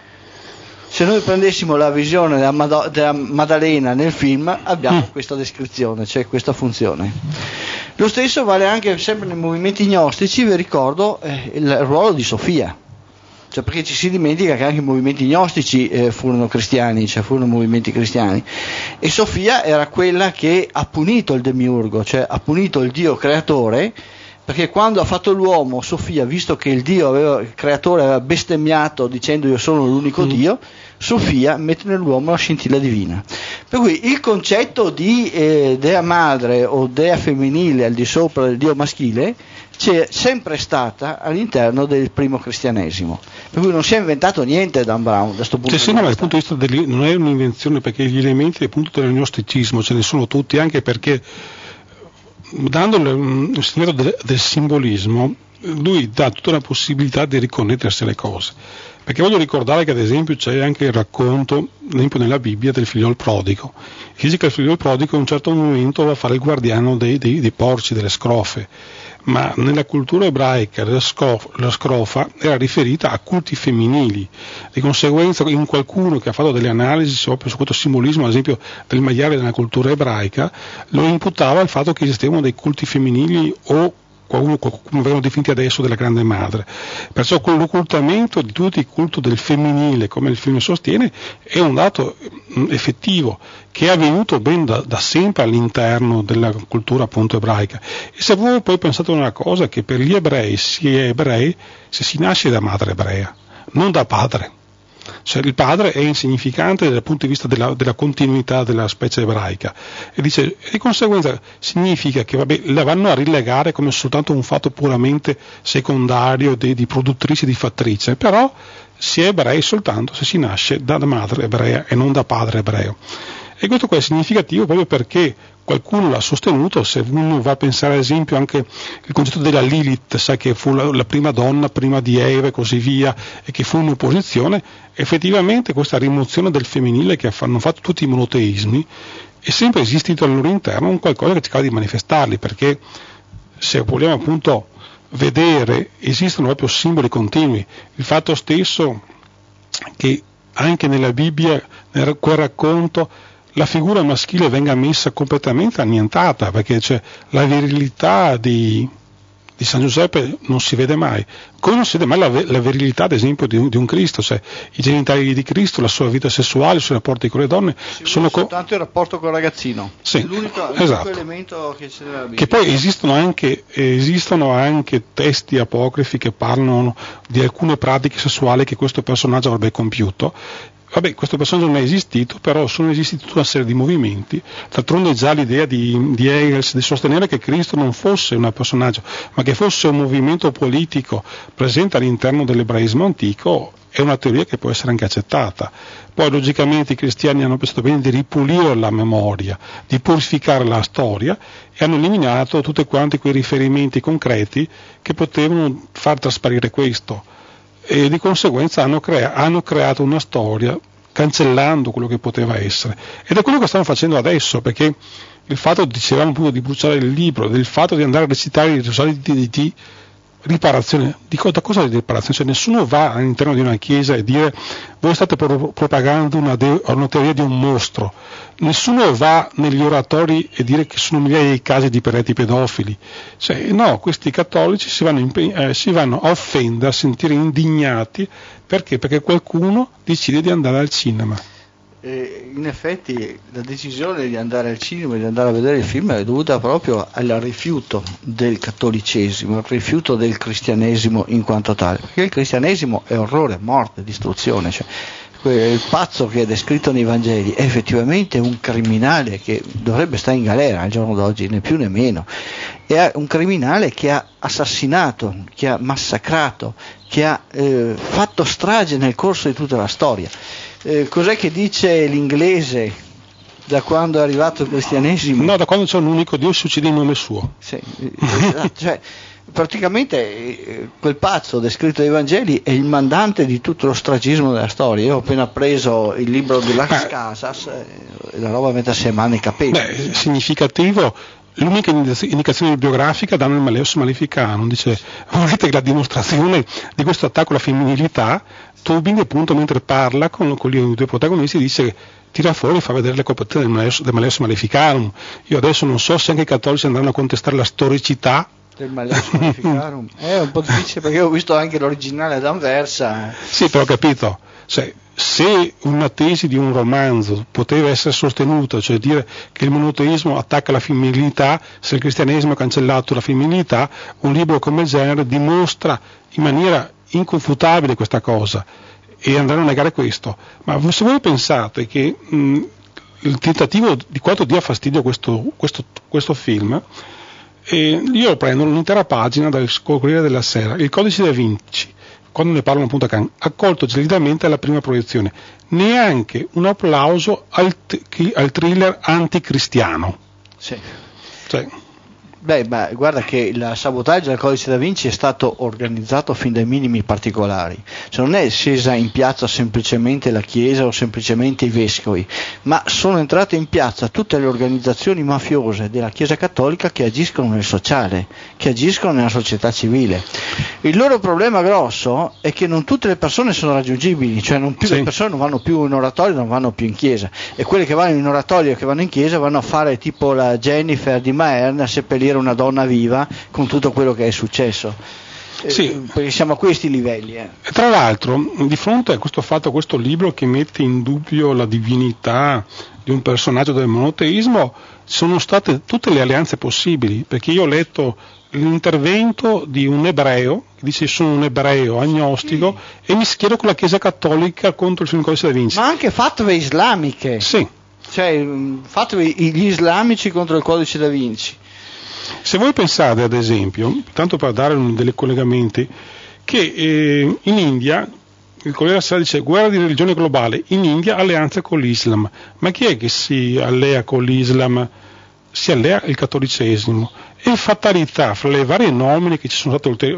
Se noi prendessimo la visione della, Mad- della Maddalena nel film, abbiamo mm. questa descrizione, cioè questa funzione. Lo stesso vale anche sempre nei movimenti gnostici, vi ricordo eh, il ruolo di Sofia. Cioè, perché ci si dimentica che anche i movimenti gnostici eh, furono cristiani, cioè furono movimenti cristiani, e Sofia era quella che ha punito il demiurgo, cioè ha punito il Dio creatore, perché quando ha fatto l'uomo, Sofia, visto che il Dio aveva, il creatore aveva bestemmiato dicendo io sono l'unico mm. Dio, Sofia mette nell'uomo la scintilla divina. Per cui il concetto di eh, dea madre o dea femminile al di sopra del Dio maschile c'è sempre stata all'interno del primo cristianesimo, per cui non si è inventato niente Dan Brown da questo punto cioè, di sì, vista. No, dal punto di vista del, non è un'invenzione, perché gli elementi appunto del gnosticismo ce ne sono tutti, anche perché dando il segnato del, del simbolismo lui dà tutta la possibilità di riconnettersi alle cose, perché voglio ricordare che ad esempio c'è anche il racconto, ad esempio nella Bibbia, del figliol prodigo. Dice che il figliol prodigo a un certo momento va a fare il guardiano dei, dei, dei porci, delle scrofe, ma nella cultura ebraica la, scof, la scrofa era riferita a culti femminili, di conseguenza in qualcuno che ha fatto delle analisi proprio su questo simbolismo, ad esempio del maiale nella cultura ebraica, lo imputava al fatto che esistevano dei culti femminili o come vengono definiti adesso della grande madre. Perciò l'occultamento di tutti i culti del femminile, come il film sostiene, è un dato effettivo che è avvenuto ben da, da sempre all'interno della cultura appunto ebraica. E se voi poi pensate a una cosa, che per gli ebrei si è ebrei se si nasce da madre ebrea, non da padre. Cioè il padre è insignificante dal punto di vista della, della continuità della specie ebraica, e dice, e di conseguenza significa che vabbè, la vanno a rilegare come soltanto un fatto puramente secondario di, di produttrice, di fattrice, però si è ebrei soltanto se si nasce da madre ebrea e non da padre ebreo. E questo qua è significativo proprio perché qualcuno l'ha sostenuto. Se uno va a pensare ad esempio anche il concetto della Lilith, sai che fu la, la prima donna prima di Eva e così via, e che fu un'opposizione, effettivamente questa rimozione del femminile che hanno fatto tutti i monoteismi è sempre esistito al loro interno un qualcosa che cercava di manifestarli, perché se vogliamo appunto vedere esistono proprio simboli continui. Il fatto stesso che anche nella Bibbia, nel quel racconto, la figura maschile venga messa completamente annientata, perché c'è la virilità di, di San Giuseppe non si vede mai, come non si vede mai la, la virilità ad esempio di un, di un Cristo, cioè i genitali di Cristo, la sua vita sessuale, i suoi rapporti con le donne si sono co- soltanto il rapporto con il ragazzino, sì, è l'unico, esatto. l'unico elemento che c'è nella Bibbia. Che poi esistono anche, esistono anche testi apocrifi che parlano di alcune pratiche sessuali che questo personaggio avrebbe compiuto. vabbè, questo personaggio non è esistito, però sono esistiti tutta una serie di movimenti. D'altronde già l'idea di, di Hegel di sostenere che Cristo non fosse un personaggio, ma che fosse un movimento politico presente all'interno dell'ebraismo antico, è una teoria che può essere anche accettata. Poi logicamente i cristiani hanno pensato bene di ripulire la memoria, di purificare la storia, e hanno eliminato tutti quanti quei riferimenti concreti che potevano far trasparire questo, e di conseguenza hanno, crea- hanno creato una storia cancellando quello che poteva essere, ed è quello che stanno facendo adesso, perché il fatto, dicevamo appunto, di bruciare il libro, del fatto di andare a recitare i rosari di, di, di riparazione, di cosa, cosa di riparazione? Cioè, nessuno va all'interno di una chiesa e dire voi state pro- propagando una, de- una teoria di un mostro, nessuno va negli oratori e dire che sono migliaia di casi di preti pedofili, cioè, no, questi cattolici si vanno, impe- eh, si vanno a offendere, a sentire indignati, perché? Perché qualcuno decide di andare al cinema. Eh, in effetti la decisione di andare al cinema, di andare a vedere il film, è dovuta proprio al rifiuto del cattolicesimo, al rifiuto del cristianesimo in quanto tale, perché il cristianesimo è orrore, morte, distruzione, cioè il pazzo che è descritto nei Vangeli è effettivamente un criminale che dovrebbe stare in galera al giorno d'oggi, né più né meno, è un criminale che ha assassinato, che ha massacrato, che ha eh, fatto strage nel corso di tutta la storia. Eh, cos'è che dice l'inglese da quando è arrivato il cristianesimo? No, da quando c'è un unico Dio si uccide in nome suo. Sì, esatto, cioè, praticamente eh, quel pazzo descritto dai Vangeli è il mandante di tutto lo stragismo della storia. Io ho appena preso il libro di Las Casas e la roba mette assieme nei capelli. Beh, significativo. L'unica indicazione biografica danno il Malleus Maleficanum, dice volete la dimostrazione di questo attacco alla femminilità. Tobin appunto mentre parla con, con i due protagonisti dice, tira fuori e fa vedere le copertine del Malleus, del Malleus Maleficanum. Io adesso non so se anche i cattolici andranno a contestare la storicità del Malleus Maleficarum. È un po' difficile perché ho visto anche l'originale ad Anversa. Sì, però ho capito, cioè, se una tesi di un romanzo poteva essere sostenuta, cioè dire che il monoteismo attacca la femminilità, se il cristianesimo ha cancellato la femminilità, un libro come il genere dimostra in maniera inconfutabile questa cosa, e andare a negare questo. Ma se voi pensate che mh, il tentativo di quanto dia fastidio questo, questo, questo film, eh, io prendo un'intera pagina dal Corriere della Sera, il Codice da Vinci, quando ne parlano appunto a Cannes, accolto gelidamente alla prima proiezione, neanche un applauso al, t- al thriller anticristiano. Sì. Cioè, Beh, ma guarda che il sabotaggio del Codice da Vinci è stato organizzato fin dai minimi particolari, cioè non è scesa in piazza semplicemente la Chiesa o semplicemente i vescovi, ma sono entrate in piazza tutte le organizzazioni mafiose della Chiesa Cattolica che agiscono nel sociale, che agiscono nella società civile. Il loro problema grosso è che non tutte le persone sono raggiungibili, cioè non più, sì. Le persone non vanno più in oratorio, non vanno più in chiesa, e quelle che vanno in oratorio e che vanno in chiesa vanno a fare tipo la Jennifer di Maerne, a seppellire una donna viva con tutto quello che è successo. Sì. Eh, perché siamo a questi livelli. Eh. Tra l'altro, di fronte a questo fatto, a questo libro che mette in dubbio la divinità di un personaggio del monoteismo, sono state tutte le alleanze possibili, perché io ho letto l'intervento di un ebreo che dice sono un ebreo agnostico, sì. E mi schiero con la Chiesa Cattolica contro il Codice da Vinci. Ma anche fatwe islamiche. Sì. Cioè, fatwe gli islamici contro il Codice da Vinci. Se voi pensate, ad esempio, tanto per dare un, dei collegamenti, che eh, in India, il Corriere della Sera dice guerra di religione globale, in India alleanza con l'Islam, ma chi è che si allea con l'Islam? Si allea il cattolicesimo, e fatalità fra le varie nomine che ci sono state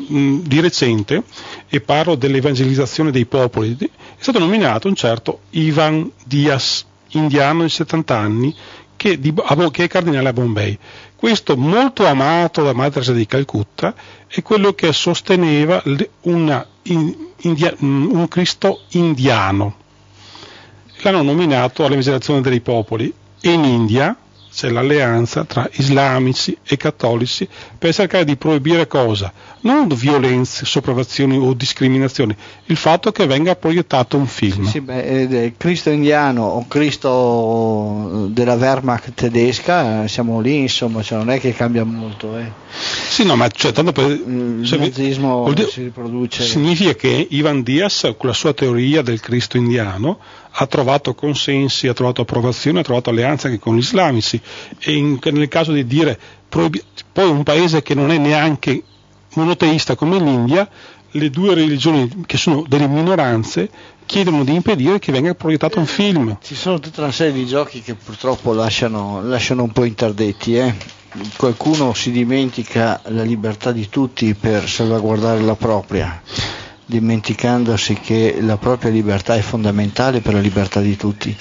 di recente, e parlo dell'evangelizzazione dei popoli, è stato nominato un certo Ivan Diaz, indiano di settanta anni, che, di, che è cardinale a Bombay. Questo, molto amato da Madre Teresa di Calcutta, è quello che sosteneva una, in, india, un Cristo indiano. L'hanno nominato all'evangelizzazione dei popoli, e in India c'è l'alleanza tra islamici e cattolici per cercare di proibire cosa? Non violenze, sopraffazioni o discriminazioni, il fatto che venga proiettato un film. Sì, sì, beh, Cristo indiano o Cristo della Wehrmacht tedesca, siamo lì, insomma, cioè non è che cambia molto. Eh. Sì, no, ma cioè, tanto per, il cioè, nazismo dire, si riproduce. Significa che Ivan Diaz, con la sua teoria del Cristo indiano, ha trovato consensi, ha trovato approvazione, ha trovato alleanza anche con gli islamici, e in, nel caso di dire proibi- poi un paese che non è neanche monoteista come l'India, le due religioni che sono delle minoranze chiedono di impedire che venga proiettato un film. Ci sono tutta una serie di giochi che purtroppo lasciano, lasciano un po' interdetti, eh? Qualcuno si dimentica la libertà di tutti per salvaguardare la propria, dimenticandosi che la propria libertà è fondamentale per la libertà di tutti.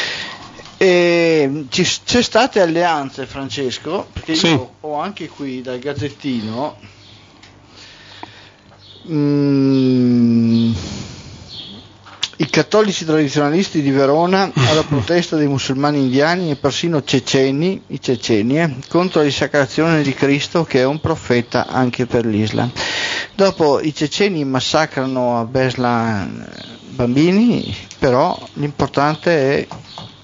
E ci, c'è state alleanze, Francesco, perché sì. Io ho anche qui dal Gazzettino mm, i cattolici tradizionalisti di Verona alla protesta dei musulmani indiani e persino ceceni, i ceceni, eh, contro la dissacrazione di Cristo, che è un profeta anche per l'Islam. Dopo i ceceni massacrano a Beslan bambini, però l'importante è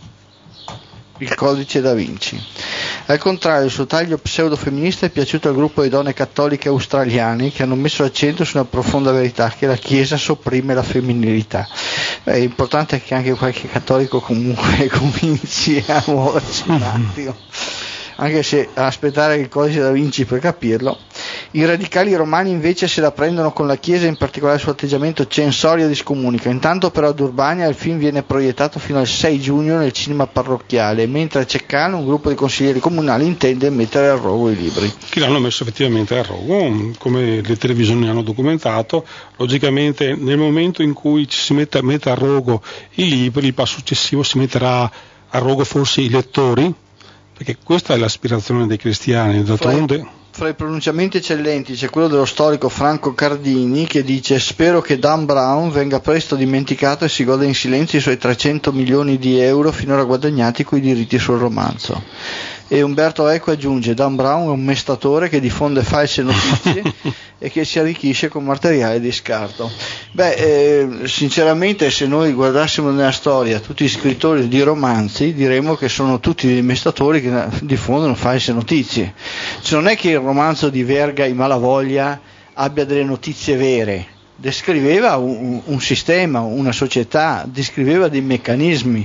il codice da Vinci. Al contrario, il suo taglio pseudo-femminista è piaciuto al gruppo di donne cattoliche australiane, che hanno messo l'accento su una profonda verità, che la Chiesa sopprime la femminilità. Beh, è importante che anche qualche cattolico comunque cominci a muoversi un attimo, anche se aspettare il codice da Vinci per capirlo. I radicali romani invece se la prendono con la Chiesa, in particolare il suo atteggiamento censorio di scomunica. Intanto però ad Urbania il film viene proiettato fino al sei giugno nel cinema parrocchiale, mentre a Ceccano un gruppo di consiglieri comunali intende mettere al rogo i libri. Che l'hanno messo effettivamente al rogo, come le televisioni hanno documentato. Logicamente nel momento in cui ci si mette, mette a rogo i libri, il passo successivo si metterà a rogo forse i lettori, perché questa è l'aspirazione dei cristiani, d'altronde. Fra i pronunciamenti eccellenti c'è quello dello storico Franco Cardini, che dice: spero che Dan Brown venga presto dimenticato e si goda in silenzio i suoi trecento milioni di euro finora guadagnati coi diritti sul romanzo. E Umberto Eco aggiunge: Dan Brown è un mestatore che diffonde false notizie e che si arricchisce con materiale di scarto. Beh, eh, sinceramente, se noi guardassimo nella storia tutti gli scrittori di romanzi, diremmo che sono tutti dei mestatori che diffondono false notizie. Cioè, non è che il romanzo di Verga, I Malavoglia, abbia delle notizie vere, descriveva un, un sistema, una società, descriveva dei meccanismi.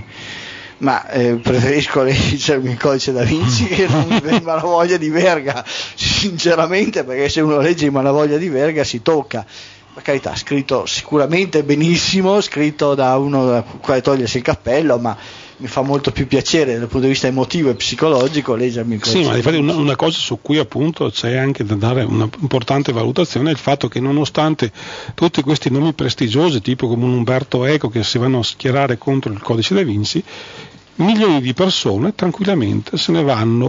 Ma eh, preferisco leggermi il codice da Vinci che non il Malavoglia di Verga, sinceramente, perché se uno legge il Malavoglia di Verga si tocca. Per carità, scritto sicuramente benissimo, scritto da uno da quale togliersi il cappello, ma mi fa molto più piacere dal punto di vista emotivo e psicologico leggermi il codice. Sì, ma infatti una, una cosa su cui appunto c'è anche da dare una importante valutazione è il fatto che, nonostante tutti questi nomi prestigiosi, tipo come un Umberto Eco, che si vanno a schierare contro il codice da Vinci, milioni di persone tranquillamente se ne vanno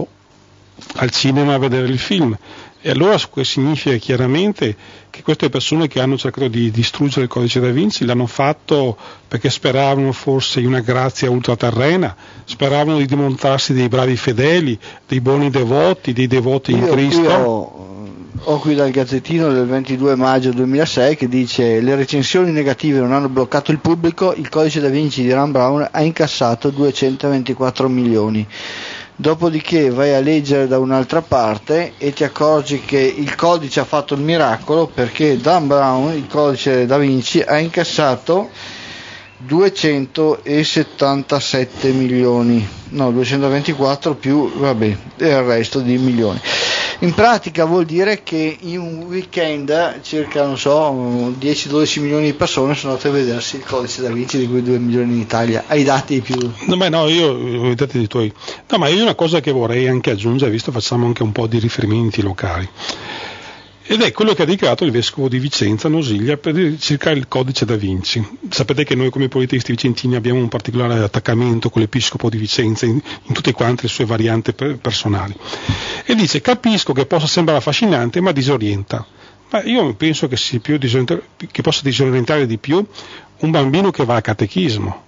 al cinema a vedere il film. E allora significa chiaramente che queste persone che hanno cercato di distruggere il codice da Vinci l'hanno fatto perché speravano forse in una grazia ultraterrena, speravano di dimostrarsi dei bravi fedeli, dei buoni devoti, dei devoti in io, Cristo. Io ho, ho qui dal Gazzettino del ventidue maggio duemilasei che dice: le recensioni negative non hanno bloccato il pubblico, il codice da Vinci di Dan Brown ha incassato duecentoventiquattro milioni. Dopodiché vai a leggere da un'altra parte e ti accorgi che il codice ha fatto il miracolo, perché Dan Brown, il codice da Vinci, ha incassato duecentosettantasette milioni, no, duecentoventiquattro più, vabbè, e il resto di milioni. In pratica vuol dire che in un weekend circa, non so, dieci dodici milioni di persone sono andate a vedersi il codice da Vinci, di cui due milioni in Italia. Hai dati più? No, beh, no, io ho i dati dei tuoi. No, ma io una cosa che vorrei anche aggiungere, visto facciamo anche un po' di riferimenti locali, ed è quello che ha dichiarato il vescovo di Vicenza, Nosiglia, per cercare il codice da Vinci. Sapete che noi come politisti vicentini abbiamo un particolare attaccamento con l'episcopo di Vicenza in, in tutte quante le sue varianti per, personali. E dice: capisco che possa sembrare affascinante, ma disorienta. Ma io penso che, sia più che possa disorientare di più un bambino che va a catechismo.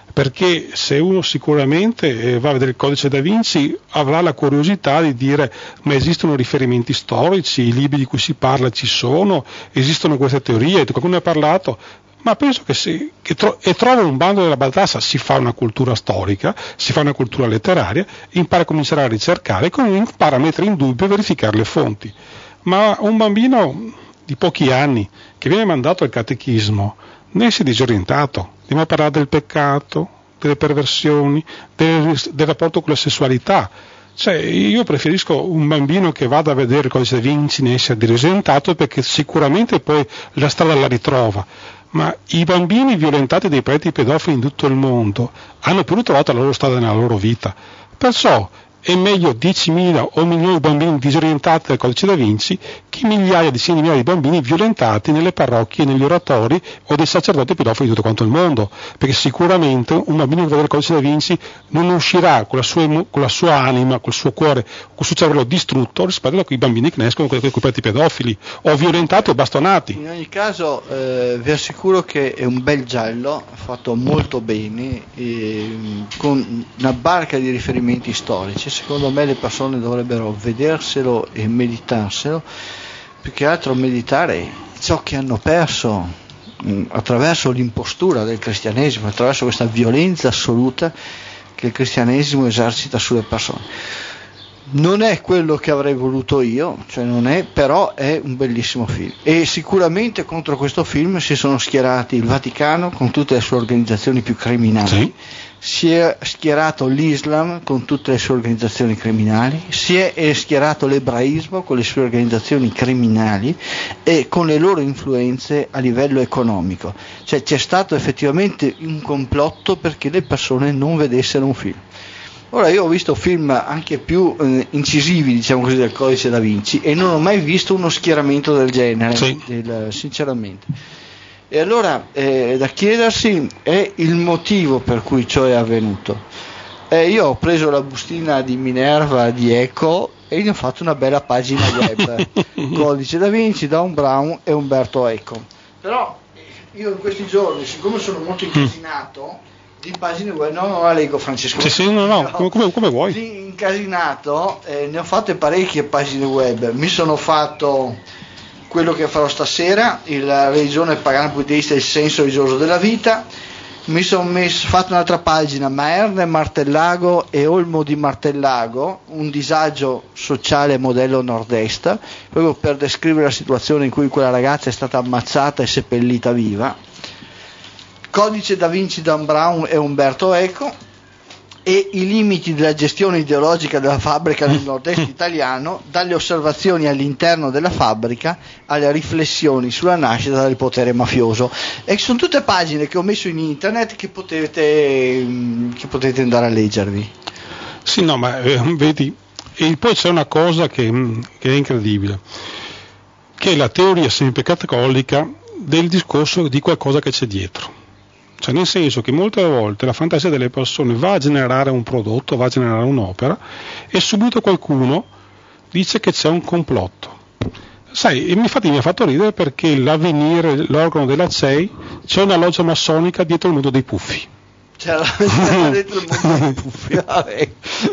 perché se uno sicuramente eh, va a vedere il Codice da Vinci avrà la curiosità di dire ma esistono riferimenti storici, i libri di cui si parla ci sono, esistono queste teorie, qualcuno ne ha parlato, ma penso che, si, che tro- e trova un bando della Baltassa, si fa una cultura storica, si fa una cultura letteraria, impara a cominciare a ricercare e impara a mettere in dubbio e verificare le fonti. Ma un bambino di pochi anni che viene mandato al catechismo ne esce disorientato, andiamo a parlare del peccato, delle perversioni, del, del rapporto con la sessualità. Cioè, io preferisco un bambino che vada a vedere il Codice da Vinci, ne esce disorientato, perché sicuramente poi la strada la ritrova. Ma i bambini violentati dai preti pedofili in tutto il mondo hanno più ritrovato la loro strada nella loro vita. Perciò è meglio diecimila o milioni di bambini disorientati dal Codice da Vinci che migliaia, decine di migliaia di bambini violentati nelle parrocchie, negli oratori o dei sacerdoti pedofili di tutto quanto il mondo, perché sicuramente un bambino che vede il Codice da Vinci non uscirà con la sua, con la sua anima, col suo cuore, col suo cervello distrutto rispetto a quei bambini che nascono con quei preti pedofili o violentati o bastonati. In ogni caso eh, vi assicuro che è un bel giallo fatto molto bene, eh, con una barca di riferimenti storici. Secondo me le persone dovrebbero vederselo e meditarselo, più che altro meditare ciò che hanno perso mh, attraverso l'impostura del cristianesimo, attraverso questa violenza assoluta che il cristianesimo esercita sulle persone. Non è quello che avrei voluto io, cioè non è, però è un bellissimo film, e sicuramente contro questo film si sono schierati il Vaticano con tutte le sue organizzazioni più criminali, sì. Si è schierato l'Islam con tutte le sue organizzazioni criminali, si è schierato l'ebraismo con le sue organizzazioni criminali e con le loro influenze a livello economico. Cioè c'è stato effettivamente un complotto perché le persone non vedessero un film. Ora, io ho visto film anche più eh, incisivi, diciamo così, del Codice da Vinci, e non ho mai visto uno schieramento del genere, sì. del, sinceramente. E allora eh, da chiedersi è il motivo per cui ciò è avvenuto. Eh, io ho preso la bustina di Minerva di Eco e gli ho fatto una bella pagina web, Codice da Vinci, Dan Brown e Umberto Eco. Però io in questi giorni, siccome sono molto incasinato, di pagine web, no, non la leggo, Francesco. Sì, sì, no, no, come, come, come vuoi. Di incasinato, eh, ne ho fatte parecchie pagine web. Mi sono fatto quello che farò stasera, la religione pagana buddista e il senso religioso della vita. Mi sono messo, fatto un'altra pagina, Maerne, Martellago e Olmo di Martellago, un disagio sociale modello nord-est, proprio per descrivere la situazione in cui quella ragazza è stata ammazzata e seppellita viva. Codice da Vinci, Dan Brown e Umberto Eco, e i limiti della gestione ideologica della fabbrica nel nord-est italiano, dalle osservazioni all'interno della fabbrica alle riflessioni sulla nascita del potere mafioso. E sono tutte pagine che ho messo in internet che potete, che potete andare a leggervi. Sì, no, ma eh, vedi, e poi c'è una cosa che, che è incredibile, che è la teoria sempre cattolica del discorso di qualcosa che c'è dietro. Cioè, nel senso che molte volte la fantasia delle persone va a generare un prodotto, va a generare un'opera, e subito qualcuno dice che c'è un complotto. Sai, infatti mi ha fatto ridere perché l'Avvenire, l'organo della C E I, c'è una loggia massonica dietro il mondo dei puffi. C'è la dietro il mondo dei puffi, vabbè.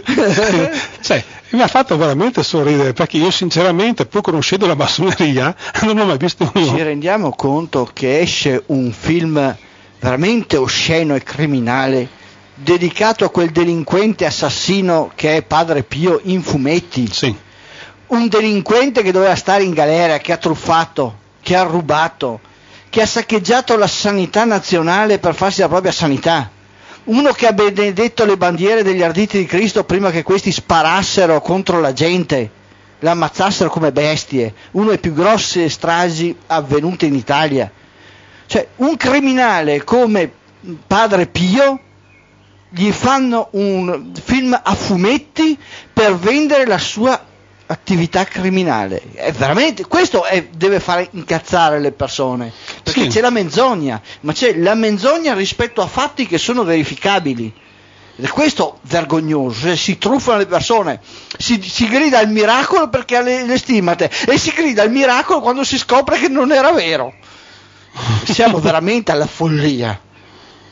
Cioè, mi ha fatto veramente sorridere, perché io sinceramente, pur conoscendo la massoneria, non ho mai visto uno. Ci rendiamo conto che esce un film veramente osceno e criminale, dedicato a quel delinquente assassino che è Padre Pio in fumetti. Sì. Un delinquente che doveva stare in galera, che ha truffato, che ha rubato, che ha saccheggiato la sanità nazionale per farsi la propria sanità. Uno che ha benedetto le bandiere degli arditi di Cristo prima che questi sparassero contro la gente, l'ammazzassero come bestie. Uno delle più grosse stragi avvenute in Italia. Cioè, un criminale come Padre Pio gli fanno un film a fumetti per vendere la sua attività criminale. È veramente, questo è, deve fare incazzare le persone, perché sì. C'è la menzogna, ma c'è la menzogna rispetto a fatti che sono verificabili. Ed è questo vergognoso, cioè, si truffano le persone, si, si grida al miracolo perché ha le, le stimate, e si grida al miracolo quando si scopre che non era vero. Siamo veramente alla follia.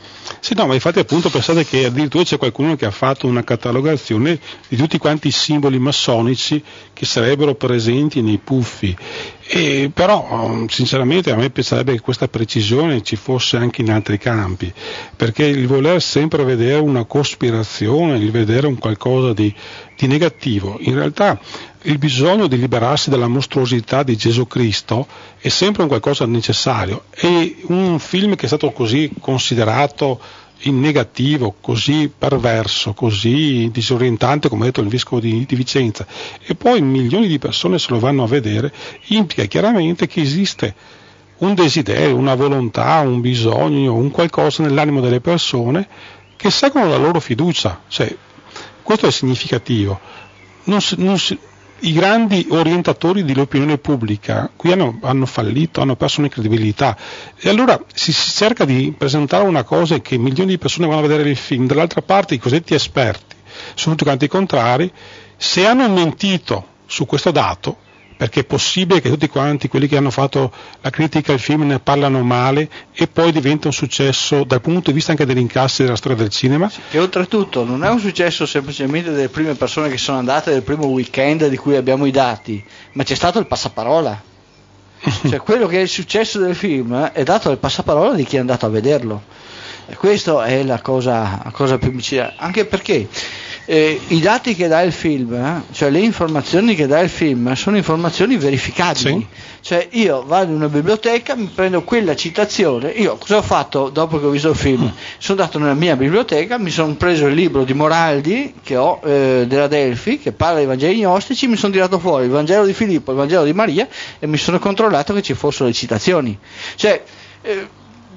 Sì, no, ma infatti appunto pensate che addirittura c'è qualcuno che ha fatto una catalogazione di tutti quanti i simboli massonici che sarebbero presenti nei puffi, e però sinceramente a me piacerebbe che questa precisione ci fosse anche in altri campi, perché il voler sempre vedere una cospirazione, il vedere un qualcosa di, di negativo, in realtà il bisogno di liberarsi dalla mostruosità di Gesù Cristo è sempre un qualcosa necessario, e un film che è stato così considerato in negativo, così perverso, così disorientante come ha detto il vescovo di, di Vicenza, e poi milioni di persone se lo vanno a vedere, implica chiaramente che esiste un desiderio, una volontà, un bisogno, un qualcosa nell'animo delle persone che seguono la loro fiducia. Cioè, questo è significativo. Non si, non si, I grandi orientatori dell'opinione pubblica qui hanno, hanno fallito, hanno perso una credibilità, e allora si, si cerca di presentare una cosa che milioni di persone vanno a vedere il film, dall'altra parte i cosiddetti esperti sono tutti quanti contrari. Se hanno mentito su questo dato, perché è possibile che tutti quanti quelli che hanno fatto la critica al film ne parlano male e poi diventa un successo dal punto di vista anche degli incassi della storia del cinema. Che oltretutto non è un successo semplicemente delle prime persone che sono andate del primo weekend di cui abbiamo i dati, ma c'è stato il passaparola. Cioè quello che è il successo del film è dato dal passaparola di chi è andato a vederlo, e questa è la cosa, la cosa più micidiale, anche perché Eh, i dati che dà il film, eh, cioè le informazioni che dà il film, sono informazioni verificabili. Sì. Cioè io vado in una biblioteca, mi prendo quella citazione, io cosa ho fatto dopo che ho visto il film? Mm. Sono andato nella mia biblioteca, mi sono preso il libro di Moraldi che ho eh, della Delfi, che parla dei Vangeli gnostici, mi sono tirato fuori il Vangelo di Filippo, il Vangelo di Maria, e mi sono controllato che ci fossero le citazioni. Cioè eh,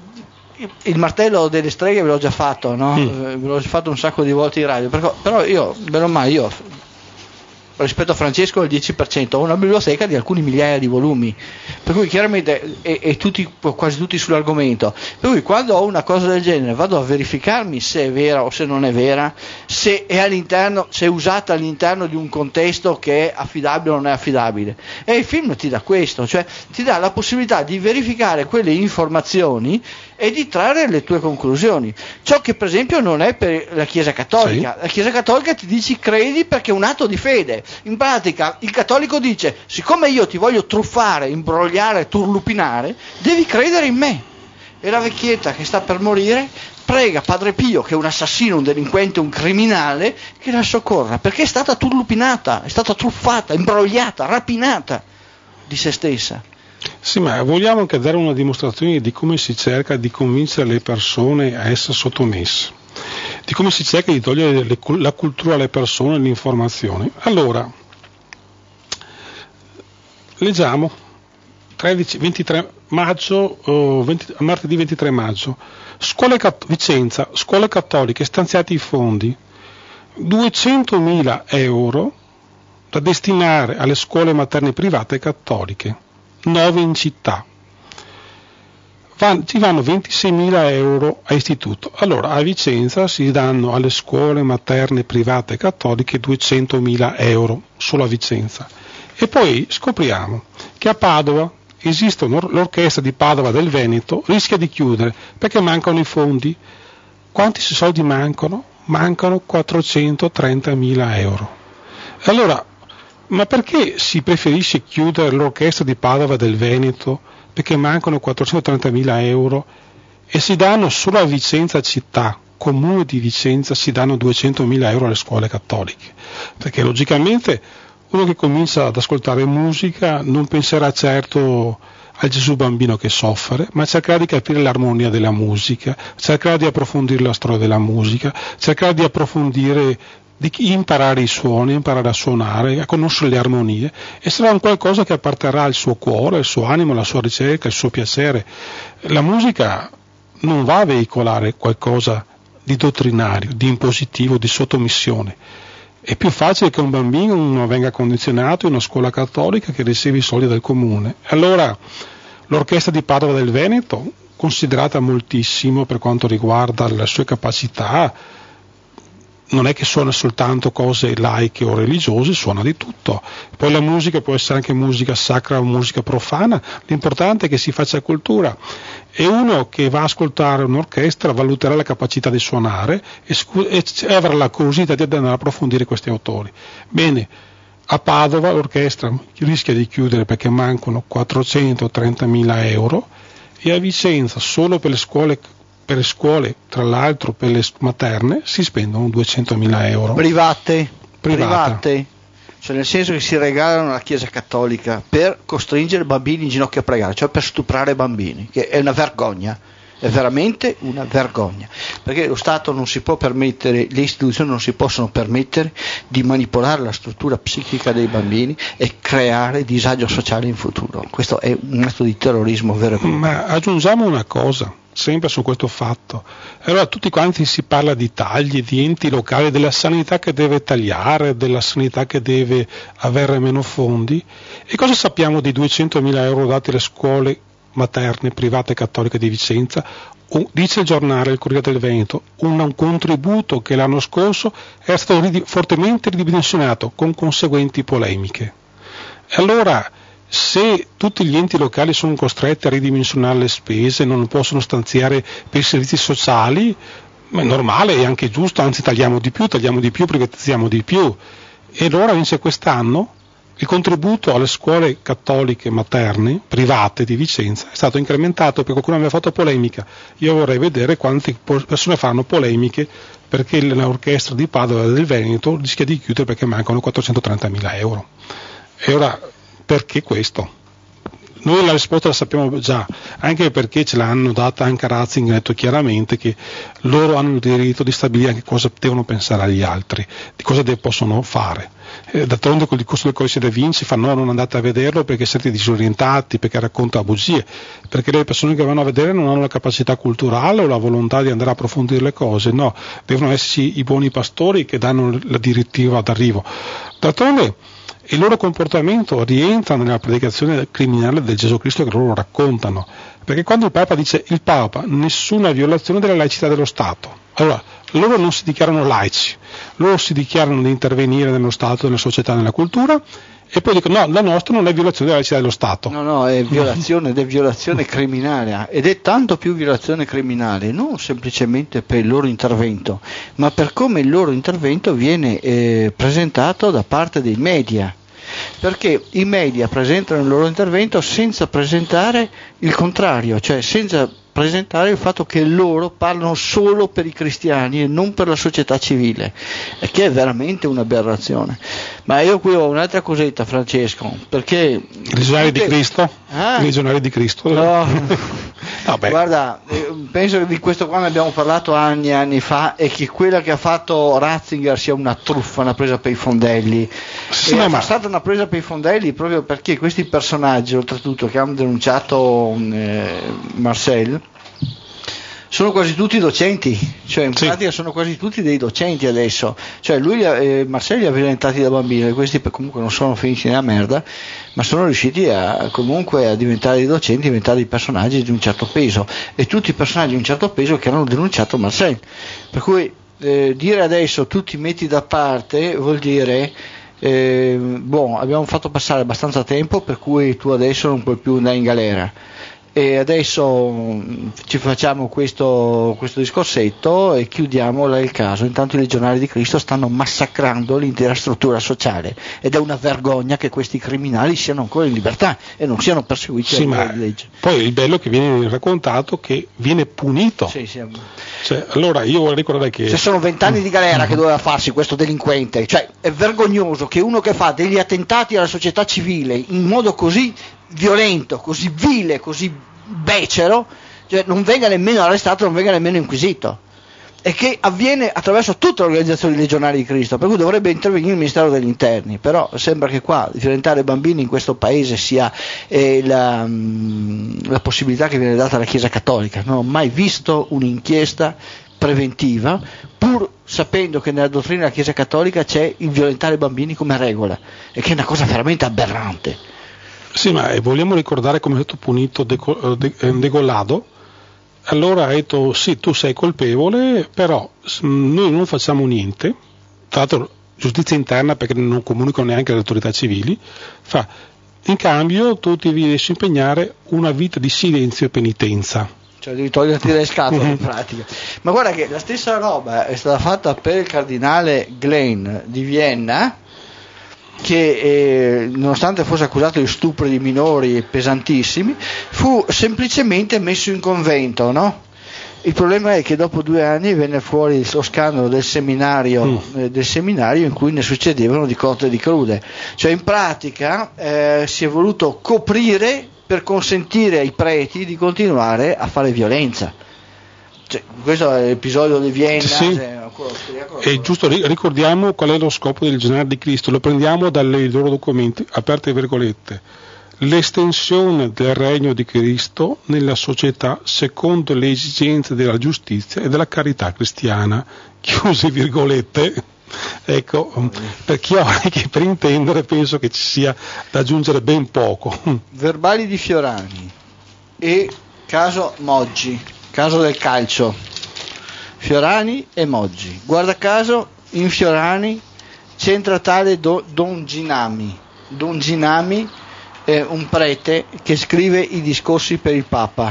il martello delle streghe ve l'ho già fatto, no? Mm. Ve l'ho fatto un sacco di volte in radio, però, però io, bene o male, io rispetto a Francesco il dieci per cento ho una biblioteca di alcuni migliaia di volumi, per cui chiaramente e, e tutti, quasi tutti sull'argomento, per cui quando ho una cosa del genere vado a verificarmi se è vera o se non è vera, se è all'interno, se è usata all'interno di un contesto che è affidabile o non è affidabile, e il film ti dà questo, cioè ti dà la possibilità di verificare quelle informazioni e di trarre le tue conclusioni, ciò che per esempio non è per la Chiesa Cattolica. Sì. La Chiesa Cattolica ti dice credi perché è un atto di fede. In pratica il cattolico dice siccome io ti voglio truffare, imbrogliare, turlupinare, devi credere in me. E la vecchietta che sta per morire prega Padre Pio, che è un assassino, un delinquente, un criminale, che la soccorra, perché è stata turlupinata, è stata truffata, imbrogliata, rapinata di se stessa. Sì, ma vogliamo anche dare una dimostrazione di come si cerca di convincere le persone a essere sottomesse, di come si cerca di togliere le, la cultura alle persone, l'informazione. Allora, leggiamo tredici, ventitré maggio, oh, venti, martedì ventitré maggio, scuole cat- Vicenza, scuole cattoliche, stanziati i fondi, duecentomila euro da destinare alle scuole materne private cattoliche. nove in città, Van, ci vanno ventiseimila euro a istituto. Allora a Vicenza si danno alle scuole materne private cattoliche duecentomila euro solo a Vicenza, e poi scopriamo che a Padova esiste l'orchestra di Padova del Veneto, rischia di chiudere perché mancano i fondi. Quanti soldi mancano? Mancano quattrocentotrentamila euro. Allora, ma perché si preferisce chiudere l'orchestra di Padova del Veneto? Perché mancano quattrocentotrentamila euro e si danno solo a Vicenza città, comune di Vicenza, si danno duecentomila euro alle scuole cattoliche. Perché logicamente uno che comincia ad ascoltare musica non penserà certo al Gesù bambino che soffre, ma cercherà di capire l'armonia della musica, cercherà di approfondire la storia della musica, cercherà di approfondire, di imparare i suoni, imparare a suonare, a conoscere le armonie, e sarà un qualcosa che apparterrà al suo cuore, al suo animo, alla sua ricerca, al suo piacere. La musica non va a veicolare qualcosa di dottrinario, di impositivo, di sottomissione. È più facile che un bambino non venga condizionato in una scuola cattolica che riceve i soldi dal comune. Allora l'orchestra di Padova del Veneto, considerata moltissimo per quanto riguarda le sue capacità, non è che suona soltanto cose laiche o religiose, suona di tutto. Poi la musica può essere anche musica sacra o musica profana, l'importante è che si faccia cultura. e uno che va a ascoltare un'orchestra valuterà la capacità di suonare e, e avrà la curiosità di andare a approfondire questi autori. Bene, a Padova l'orchestra rischia di chiudere perché mancano quattrocentotrentamila euro, e a Vicenza solo per le scuole, per le scuole tra l'altro per le materne, si spendono duecentomila euro. Private? Privata. Private? Cioè nel senso che si regalano alla Chiesa Cattolica per costringere bambini in ginocchio a pregare, cioè per stuprare bambini, che è una vergogna. È veramente una vergogna, perché lo Stato non si può permettere, le istituzioni non si possono permettere di manipolare la struttura psichica dei bambini e creare disagio sociale in futuro. Questo è un atto di terrorismo vero e proprio. Ma aggiungiamo una cosa, sempre su questo fatto. Allora tutti quanti si parla di tagli, di enti locali, della sanità che deve tagliare, della sanità che deve avere meno fondi. E cosa sappiamo di duecentomila euro dati alle scuole materne private cattoliche di Vicenza? Un, dice il giornale Il Corriere del Veneto, un, un contributo che l'anno scorso è stato ridi, fortemente ridimensionato con conseguenti polemiche. E allora, se tutti gli enti locali sono costretti a ridimensionare le spese, non possono stanziare per i servizi sociali, ma è normale e anche giusto, anzi tagliamo di più, tagliamo di più, privatizziamo di più. E allora invece quest'anno il contributo alle scuole cattoliche materne private di Vicenza è stato incrementato perché qualcuno aveva fatto polemica. Io vorrei vedere quante persone fanno polemiche perché l'orchestra di Padova del Veneto rischia di chiudere perché mancano quattrocentotrentamila euro. E ora, perché questo? Noi la risposta la sappiamo già, anche perché ce l'hanno data anche a Ratzinger, ha detto chiaramente che loro hanno il diritto di stabilire anche cosa devono pensare agli altri, di cosa de- possono fare. Eh, d'altronde col discorso del codice da Vinci fa no, non andate a vederlo perché siete disorientati, perché racconta bugie, perché le persone che vanno a vedere non hanno la capacità culturale o la volontà di andare a approfondire le cose, no, devono esserci i buoni pastori che danno la direttiva d'arrivo. D'altronde il loro comportamento rientra nella predicazione criminale del Gesù Cristo che loro raccontano, perché quando il Papa dice il Papa nessuna violazione della laicità dello Stato, allora loro non si dichiarano laici, loro si dichiarano di intervenire nello Stato, nella società, nella cultura, e poi dicono no, la nostra non è violazione della laicità dello Stato. No, no, è violazione, ed è violazione criminale, ed è tanto più violazione criminale, non semplicemente per il loro intervento, ma per come il loro intervento viene eh, presentato da parte dei media. Perché i media presentano il loro intervento senza presentare il contrario, cioè senza presentare il fatto che loro parlano solo per i cristiani e non per la società civile, e che è veramente un'aberrazione. Ma io qui ho un'altra cosetta, Francesco, perché i legionari di Cristo? Ah? I legionari di Cristo? No. Vabbè. Guarda, penso che di questo qua ne abbiamo parlato anni e anni fa, e che quella che ha fatto Ratzinger sia una truffa, una presa per i fondelli. Sì, è ma... stata una presa per i fondelli proprio perché questi personaggi, oltretutto, che hanno denunciato eh, Marcel, sono quasi tutti docenti, cioè in sì. pratica sono quasi tutti dei docenti adesso, cioè lui eh, Marcelli li ha violentati da bambino, e questi comunque non sono finiti nella merda, ma sono riusciti a, comunque a diventare dei docenti, diventare dei personaggi di un certo peso, e tutti i personaggi di un certo peso che hanno denunciato Marcelli, per cui eh, dire adesso tu ti metti da parte vuol dire eh, boh, abbiamo fatto passare abbastanza tempo per cui tu adesso non puoi più andare in galera, e adesso ci facciamo questo, questo discorsetto e chiudiamo là il caso. Intanto i legionari di Cristo stanno massacrando l'intera struttura sociale, ed è una vergogna che questi criminali siano ancora in libertà e non siano perseguiti sì, dalla legge. Poi il bello è che viene raccontato che viene punito. Sì, sì. Cioè, allora io vorrei ricordare che se sono vent'anni di galera che doveva farsi questo delinquente, cioè è vergognoso che uno che fa degli attentati alla società civile in modo così violento, così vile, così becero, cioè non venga nemmeno arrestato, non venga nemmeno inquisito, e che avviene attraverso tutte le organizzazioni legionari di Cristo, per cui dovrebbe intervenire il Ministero degli Interni, però sembra che qua violentare bambini in questo paese sia eh, la, la possibilità che viene data alla Chiesa Cattolica. Non ho mai visto un'inchiesta preventiva, pur sapendo che nella dottrina della Chiesa Cattolica c'è il violentare bambini come regola, e che è una cosa veramente aberrante. Sì, ma vogliamo ricordare come è stato punito Deco, De, Degolado. Allora ha detto sì, tu sei colpevole, però noi non facciamo niente, tra l'altro giustizia interna perché non comunicano neanche le autorità civili, fa in cambio tu ti devi impegnare una vita di silenzio e penitenza. cioè devi toglierti le scatole in pratica. Ma guarda che la stessa roba è stata fatta per il cardinale Glein di Vienna, che eh, nonostante fosse accusato di stupri di minori pesantissimi, fu semplicemente messo in convento, no? Il problema è che dopo due anni venne fuori lo scandalo del seminario, mm. eh, del seminario in cui ne succedevano di cotte e di crude. Cioè in pratica eh, si è voluto coprire per consentire ai preti di continuare a fare violenza. Cioè, questo è l'episodio di Vienna. Sì. Cioè, quello, quello, è giusto, ricordiamo qual è lo scopo del generale di Cristo, lo prendiamo dai loro documenti, aperte virgolette. L'estensione del regno di Cristo nella società secondo le esigenze della giustizia e della carità cristiana, chiuse virgolette. Ecco, per chiaro che per intendere penso che ci sia da aggiungere ben poco. Verbali di Fiorani e caso Moggi, caso del calcio, Fiorani e Moggi. Guarda caso in Fiorani c'entra tale do, Don Ginami, Don Ginami è un prete che scrive i discorsi per il Papa.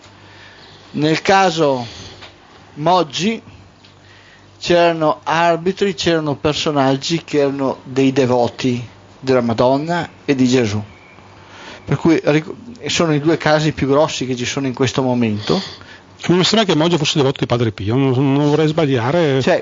Nel caso Moggi c'erano arbitri, c'erano personaggi che erano dei devoti della Madonna e di Gesù. Per cui sono i due casi più grossi che ci sono in questo momento. Mi sembra che Moggi fosse devoto di Padre Pio, non, non vorrei sbagliare. Cioè,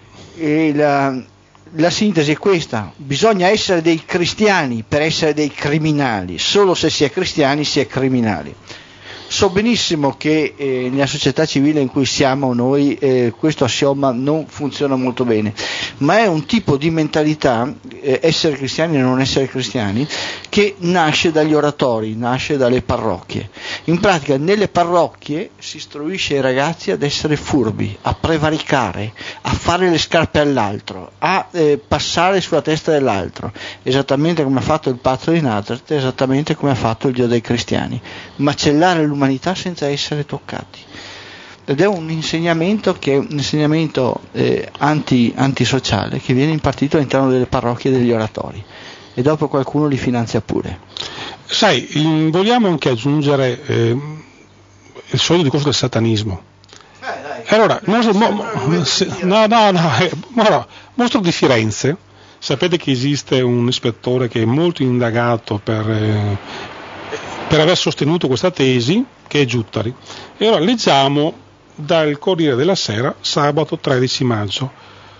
la, la sintesi è questa: bisogna essere dei cristiani per essere dei criminali, solo se si è cristiani si è criminali. So benissimo che eh, nella società civile in cui siamo noi eh, questo assioma non funziona molto bene, ma è un tipo di mentalità, eh, essere cristiani e non essere cristiani, che nasce dagli oratori, nasce dalle parrocchie. In pratica nelle parrocchie si istruisce i ragazzi ad essere furbi, a prevaricare, a fare le scarpe all'altro, a eh, passare sulla testa dell'altro, esattamente come ha fatto il pazzo di Nazareth, esattamente come ha fatto il Dio dei cristiani, macellare l'umanità senza essere toccati. Ed è un insegnamento che è un insegnamento eh, anti, antisociale che viene impartito all'interno delle parrocchie e degli oratori, e dopo qualcuno li finanzia pure. Sai, vogliamo anche aggiungere eh, il solito discorso del satanismo. Eh, dai, allora, mostro, mo, no, no, no, eh, no, mostro di Firenze. Sapete che esiste un ispettore che è molto indagato per, eh, per aver sostenuto questa tesi, che è Giuttari. E ora leggiamo dal Corriere della Sera, sabato tredici maggio.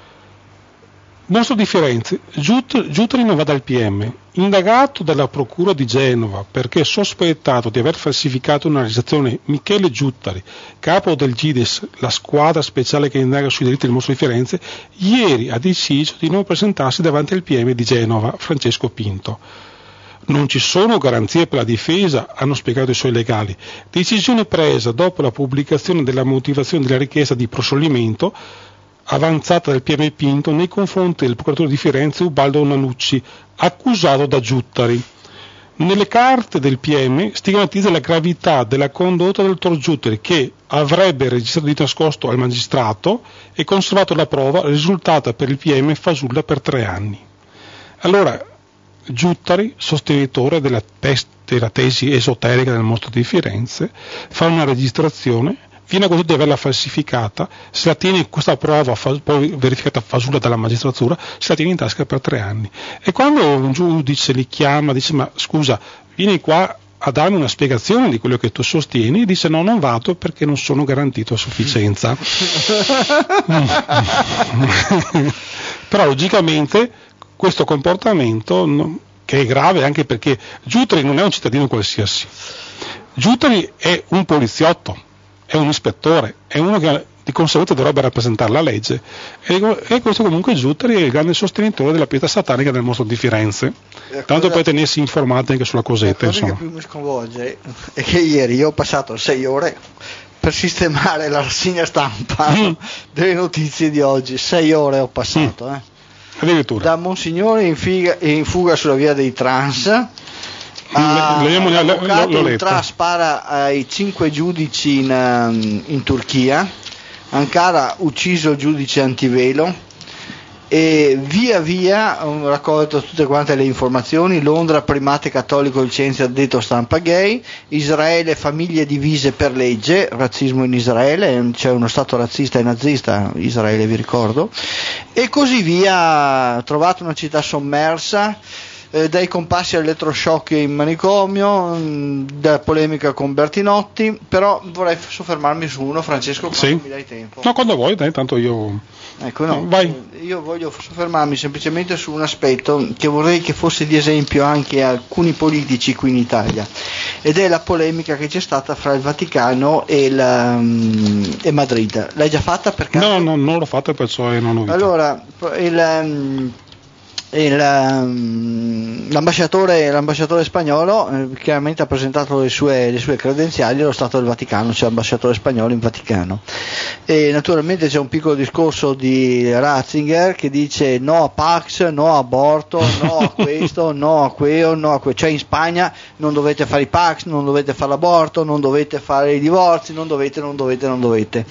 Mostro di Firenze, Giut- Giuttari non va dal P M, indagato dalla Procura di Genova perché sospettato di aver falsificato una realizzazione. Michele Giuttari, capo del G I D E S, la squadra speciale che indaga sui delitti del Mostro di Firenze, ieri ha deciso di non presentarsi davanti al P M di Genova, Francesco Pinto. Non ci sono garanzie per la difesa, hanno spiegato i suoi legali. Decisione presa dopo la pubblicazione della motivazione della richiesta di proscioglimento avanzata dal P M Pinto nei confronti del procuratore di Firenze Ubaldo Nanucci, accusato da Giuttari. Nelle carte del P M stigmatizza la gravità della condotta del dottor Giuttari, che avrebbe registrato di nascosto al magistrato e conservato la prova risultata per il P M fasulla per tre anni. Allora, Giuttari, sostenitore della, tes- della tesi esoterica del Mostro di Firenze, fa una registrazione, viene accusato di averla falsificata, se la tiene questa prova fa- poi verificata fasulla dalla magistratura, se la tiene in tasca per tre anni. E quando un giudice li chiama, dice: ma scusa, vieni qua a darmi una spiegazione di quello che tu sostieni, dice: no, non vado perché non sono garantito a sufficienza. Però logicamente questo comportamento, no, che è grave anche perché Giuttari non è un cittadino qualsiasi, Giuttari è un poliziotto, è un ispettore, è uno che di conseguenza dovrebbe rappresentare la legge, e, e questo comunque Giuttari è il grande sostenitore della pietà satanica del Mostro di Firenze. Tanto per tenersi informati anche sulla cosetta. La cosa insomma. che più mi sconvolge è che ieri io ho passato sei ore per sistemare la rassegna stampa mm. delle notizie di oggi, sei ore ho passato, mm. eh. Addirittura. Da Monsignore in, figa, in fuga sulla via dei trans, a, Leggiamo, l'avvocato l'ho Ultra spara ai cinque giudici in, in Turchia, Ankara ucciso il giudice antivelo, e via via ho raccolto tutte quante le informazioni. Londra, primate cattolico licenza detto stampa gay. Israele, famiglie divise per legge, razzismo in Israele, c'è uno stato razzista e nazista Israele, vi ricordo, e così via. Trovato una città sommersa, eh, dai compassi all'elettroshock in manicomio, mh, da polemica con Bertinotti. Però vorrei soffermarmi su uno, Francesco, quando sì. mi dai tempo. No, quando vuoi, dai, tanto io... Ecco, no, vai. Io voglio soffermarmi semplicemente su un aspetto che vorrei che fosse di esempio anche a alcuni politici qui in Italia, ed è la polemica che c'è stata fra il Vaticano e, la, um, e Madrid. L'hai già fatta? Per caso? No, no, non l'ho fatta, perciò non ho visto. Allora, il... Um, Il, um, l'ambasciatore, l'ambasciatore spagnolo eh, chiaramente ha presentato le sue, le sue credenziali allo Stato del Vaticano, cioè ambasciatore spagnolo in Vaticano, e naturalmente c'è un piccolo discorso di Ratzinger che dice no a Pax, no a aborto, no a questo, no a quello, no a quello. Cioè in Spagna non dovete fare i Pax, non dovete fare l'aborto, non dovete fare i divorzi, non dovete, non dovete, non dovete.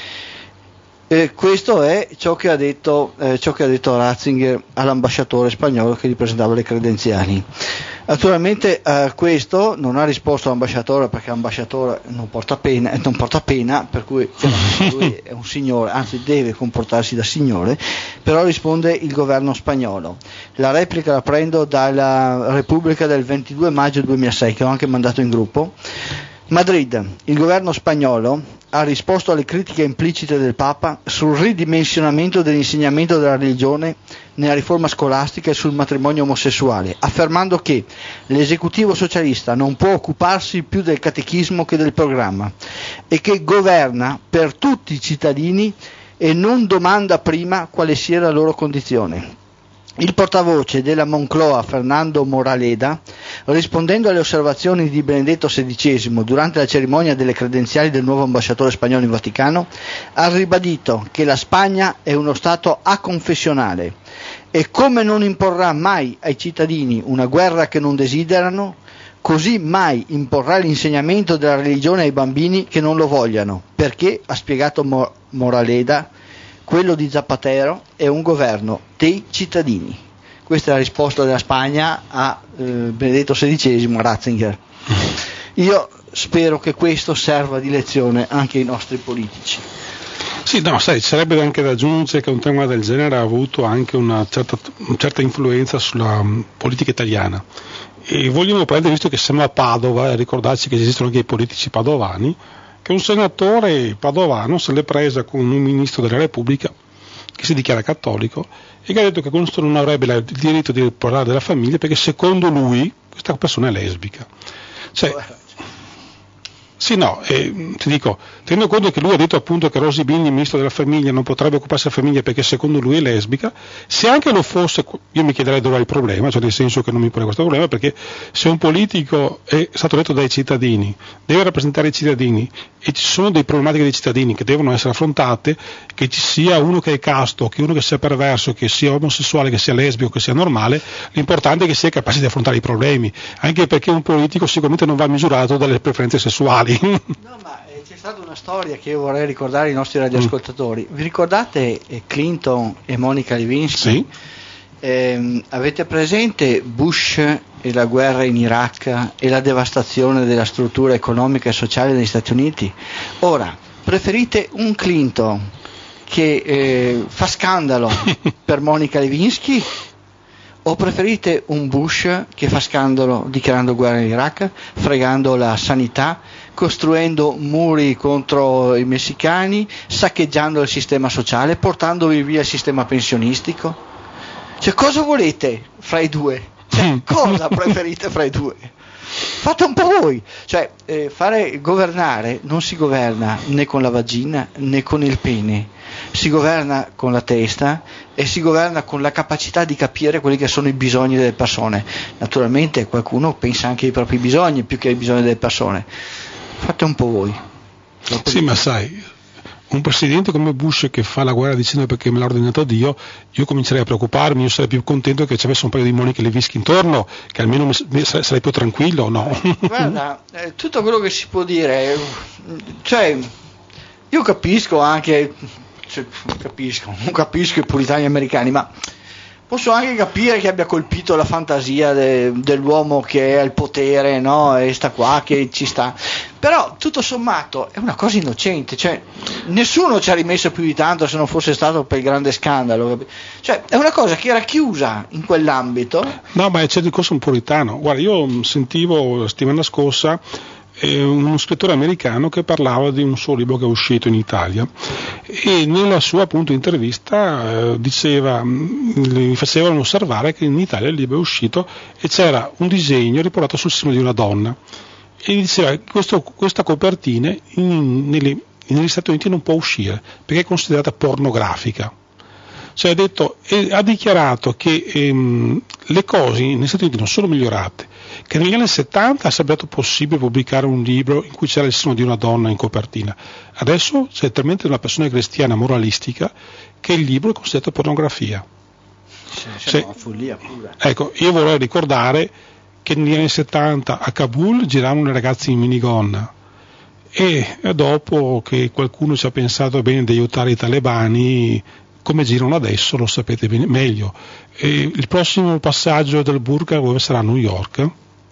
Eh, questo è ciò che ha detto eh, ciò che ha detto Ratzinger all'ambasciatore spagnolo che gli presentava le credenziali. Naturalmente a eh, questo non ha risposto l'ambasciatore, perché l'ambasciatore non porta pena, non porta pena per cui lui è un signore, anzi deve comportarsi da signore, però risponde il governo spagnolo. La replica la prendo dalla Repubblica del ventidue maggio duemilasei, che ho anche mandato in gruppo. Madrid, il governo spagnolo ha risposto alle critiche implicite del Papa sul ridimensionamento dell'insegnamento della religione nella riforma scolastica e sul matrimonio omosessuale, affermando che l'esecutivo socialista non può occuparsi più del catechismo che del programma e che governa per tutti i cittadini e non domanda prima quale sia la loro condizione. Il portavoce della Moncloa, Fernando Moraleda, rispondendo alle osservazioni di Benedetto sedicesimo durante la cerimonia delle credenziali del nuovo ambasciatore spagnolo in Vaticano, ha ribadito che la Spagna è uno Stato aconfessionale e come non imporrà mai ai cittadini una guerra che non desiderano, così mai imporrà l'insegnamento della religione ai bambini che non lo vogliano, perché, ha spiegato Mor- Moraleda, quello di Zapatero è un governo dei cittadini. Questa è la risposta della Spagna a eh, Benedetto sedicesimo, a Ratzinger. Io spero che questo serva di lezione anche ai nostri politici. Sì, no, sai, sarebbe anche da aggiungere che un tema del genere ha avuto anche una certa, una certa influenza sulla um, politica italiana. E vogliamo prendere, visto che siamo a Padova, e ricordarci che esistono anche i politici padovani, che un senatore padovano se l'è presa con un ministro della Repubblica che si dichiara cattolico e che ha detto che questo non avrebbe il diritto di parlare della famiglia perché secondo lui questa persona è lesbica. Cioè, sì, no, eh, ti dico, tenendo conto che lui ha detto appunto che Rosy Bindi, ministro della famiglia, non potrebbe occuparsi della famiglia perché secondo lui è lesbica, se anche lo fosse, io mi chiederei dove è il problema, cioè nel senso che non mi pone questo problema, perché se un politico è stato eletto dai cittadini, deve rappresentare i cittadini e ci sono dei problematiche dei cittadini che devono essere affrontate, che ci sia uno che è casto, che uno che sia perverso, che sia omosessuale, che sia lesbico, che sia normale, l'importante è che sia capace di affrontare i problemi, anche perché un politico sicuramente non va misurato dalle preferenze sessuali. No, ma eh, c'è stata una storia che io vorrei ricordare ai nostri radioascoltatori. Vi ricordate eh, Clinton e Monica Lewinsky? Sì. Eh, avete presente Bush e la guerra in Iraq e la devastazione della struttura economica e sociale degli Stati Uniti? Ora, preferite un Clinton che eh, fa scandalo per Monica Lewinsky o preferite un Bush che fa scandalo dichiarando guerra in Iraq, fregando la sanità, costruendo muri contro i messicani, saccheggiando il sistema sociale, portandovi via il sistema pensionistico? Cioè, cosa volete fra i due? Cioè, cosa preferite fra i due? Fate un po' voi. Cioè, eh, fare governare non si governa né con la vagina né con il pene, si governa con la testa e si governa con la capacità di capire quelli che sono i bisogni delle persone. Naturalmente qualcuno pensa anche ai propri bisogni più che ai bisogni delle persone. Fate un po' voi. Dopo sì, ma sai, un presidente come Bush che fa la guerra dicendo perché me l'ha ordinato Dio, io comincerei a preoccuparmi, io sarei più contento che ci avesse un paio di Monica Lewinsky intorno, che almeno mi, sarei più tranquillo, no? Guarda, eh, tutto quello che si può dire, cioè, io capisco anche, cioè, non capisco, non capisco i puritani americani, ma posso anche capire che abbia colpito la fantasia de, dell'uomo che è al potere, no? E sta qua, che ci sta. Però, tutto sommato, è una cosa innocente. Cioè, nessuno ci ha rimesso più di tanto se non fosse stato per il grande scandalo. Cioè, è una cosa che era chiusa in quell'ambito. No, ma c'è il discorso un puritano. Guarda, io sentivo la settimana scorsa eh, uno scrittore americano che parlava di un suo libro che è uscito in Italia e nella sua appunto intervista eh, diceva, mi facevano osservare che in Italia il libro è uscito e c'era un disegno riportato sul seno di una donna e diceva che questo, questa copertina in, nelle, negli Stati Uniti non può uscire perché è considerata pornografica. Cioè ha, detto, eh, ha dichiarato che ehm, le cose negli Stati Uniti non sono migliorate, che negli anni settanta sarebbe stato possibile pubblicare un libro in cui c'era il seno di una donna in copertina. Adesso c'è talmente una persona cristiana moralistica che il libro è considerato pornografia. C'è, c'è una follia pura. Ecco, io vorrei ricordare che negli anni settanta a Kabul giravano le ragazze in minigonna e dopo che qualcuno ci ha pensato bene di aiutare i talebani, come girano adesso lo sapete bene, meglio. E il prossimo passaggio del burqa dove sarà a New York?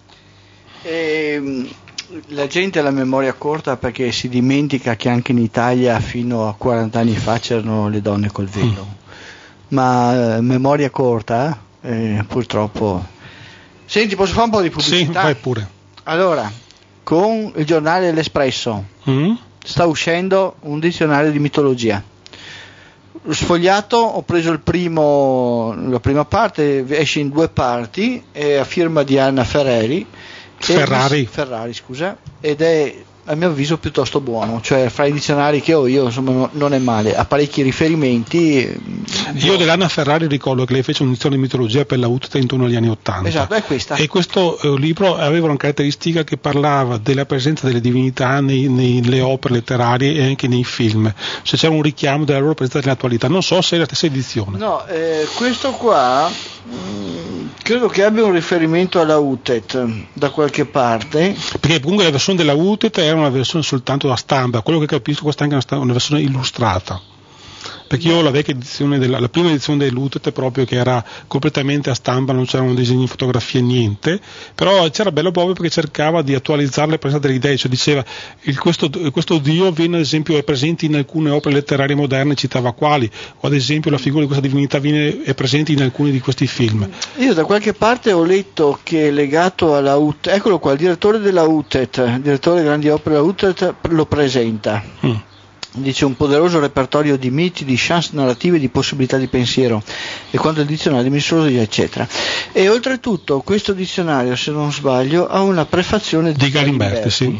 E, la gente ha la memoria corta perché si dimentica che anche in Italia fino a quaranta anni fa c'erano le donne col velo. Mm. Ma eh, memoria corta, eh, purtroppo. Senti, posso fare un po' di pubblicità? Sì, fai pure. Allora, con il giornale L'Espresso mm. sta uscendo un dizionario di mitologia. Sfogliato, ho preso il primo, la prima parte, esce in due parti, è a firma di Anna Ferrari, Ferrari. Ferrari scusa, ed è a mio avviso piuttosto buono, cioè fra i dizionari che ho io insomma no, non è male, ha parecchi riferimenti. Io dell'Anna Ferrari ricordo che lei fece un dizionario di mitologia per la U T T intorno agli anni ottanta. Esatto, è questa. E questo eh, libro aveva una caratteristica che parlava della presenza delle divinità nei, nelle opere letterarie e anche nei film, se c'era un richiamo della loro presenza nell'attualità. Non so se è la stessa edizione. No, eh, questo qua mh, credo che abbia un riferimento alla U T E T da qualche parte. Perché comunque la versione della U T E T era una versione soltanto da stampa, quello che capisco questa è anche una, una versione illustrata. Perché io ho la vecchia edizione, della, la prima edizione dell'U T E T proprio che era completamente a stampa, non c'erano disegni, fotografie, niente, però c'era bello proprio perché cercava di attualizzare la presenza delle idee, cioè diceva il, questo, questo Dio viene ad esempio è presente in alcune opere letterarie moderne, citava quali, o ad esempio la figura di questa divinità viene, è presente in alcuni di questi film. Io da qualche parte ho letto che legato alla U T E T, eccolo qua, il direttore della U T E T, il direttore delle grandi opere della U T E T lo presenta. Mm. Dice un poderoso repertorio di miti, di chance narrative, di possibilità di pensiero e quanto il dizionario di mitologia eccetera. E oltretutto questo dizionario, se non sbaglio, ha una prefazione di, di Galimberti, sì.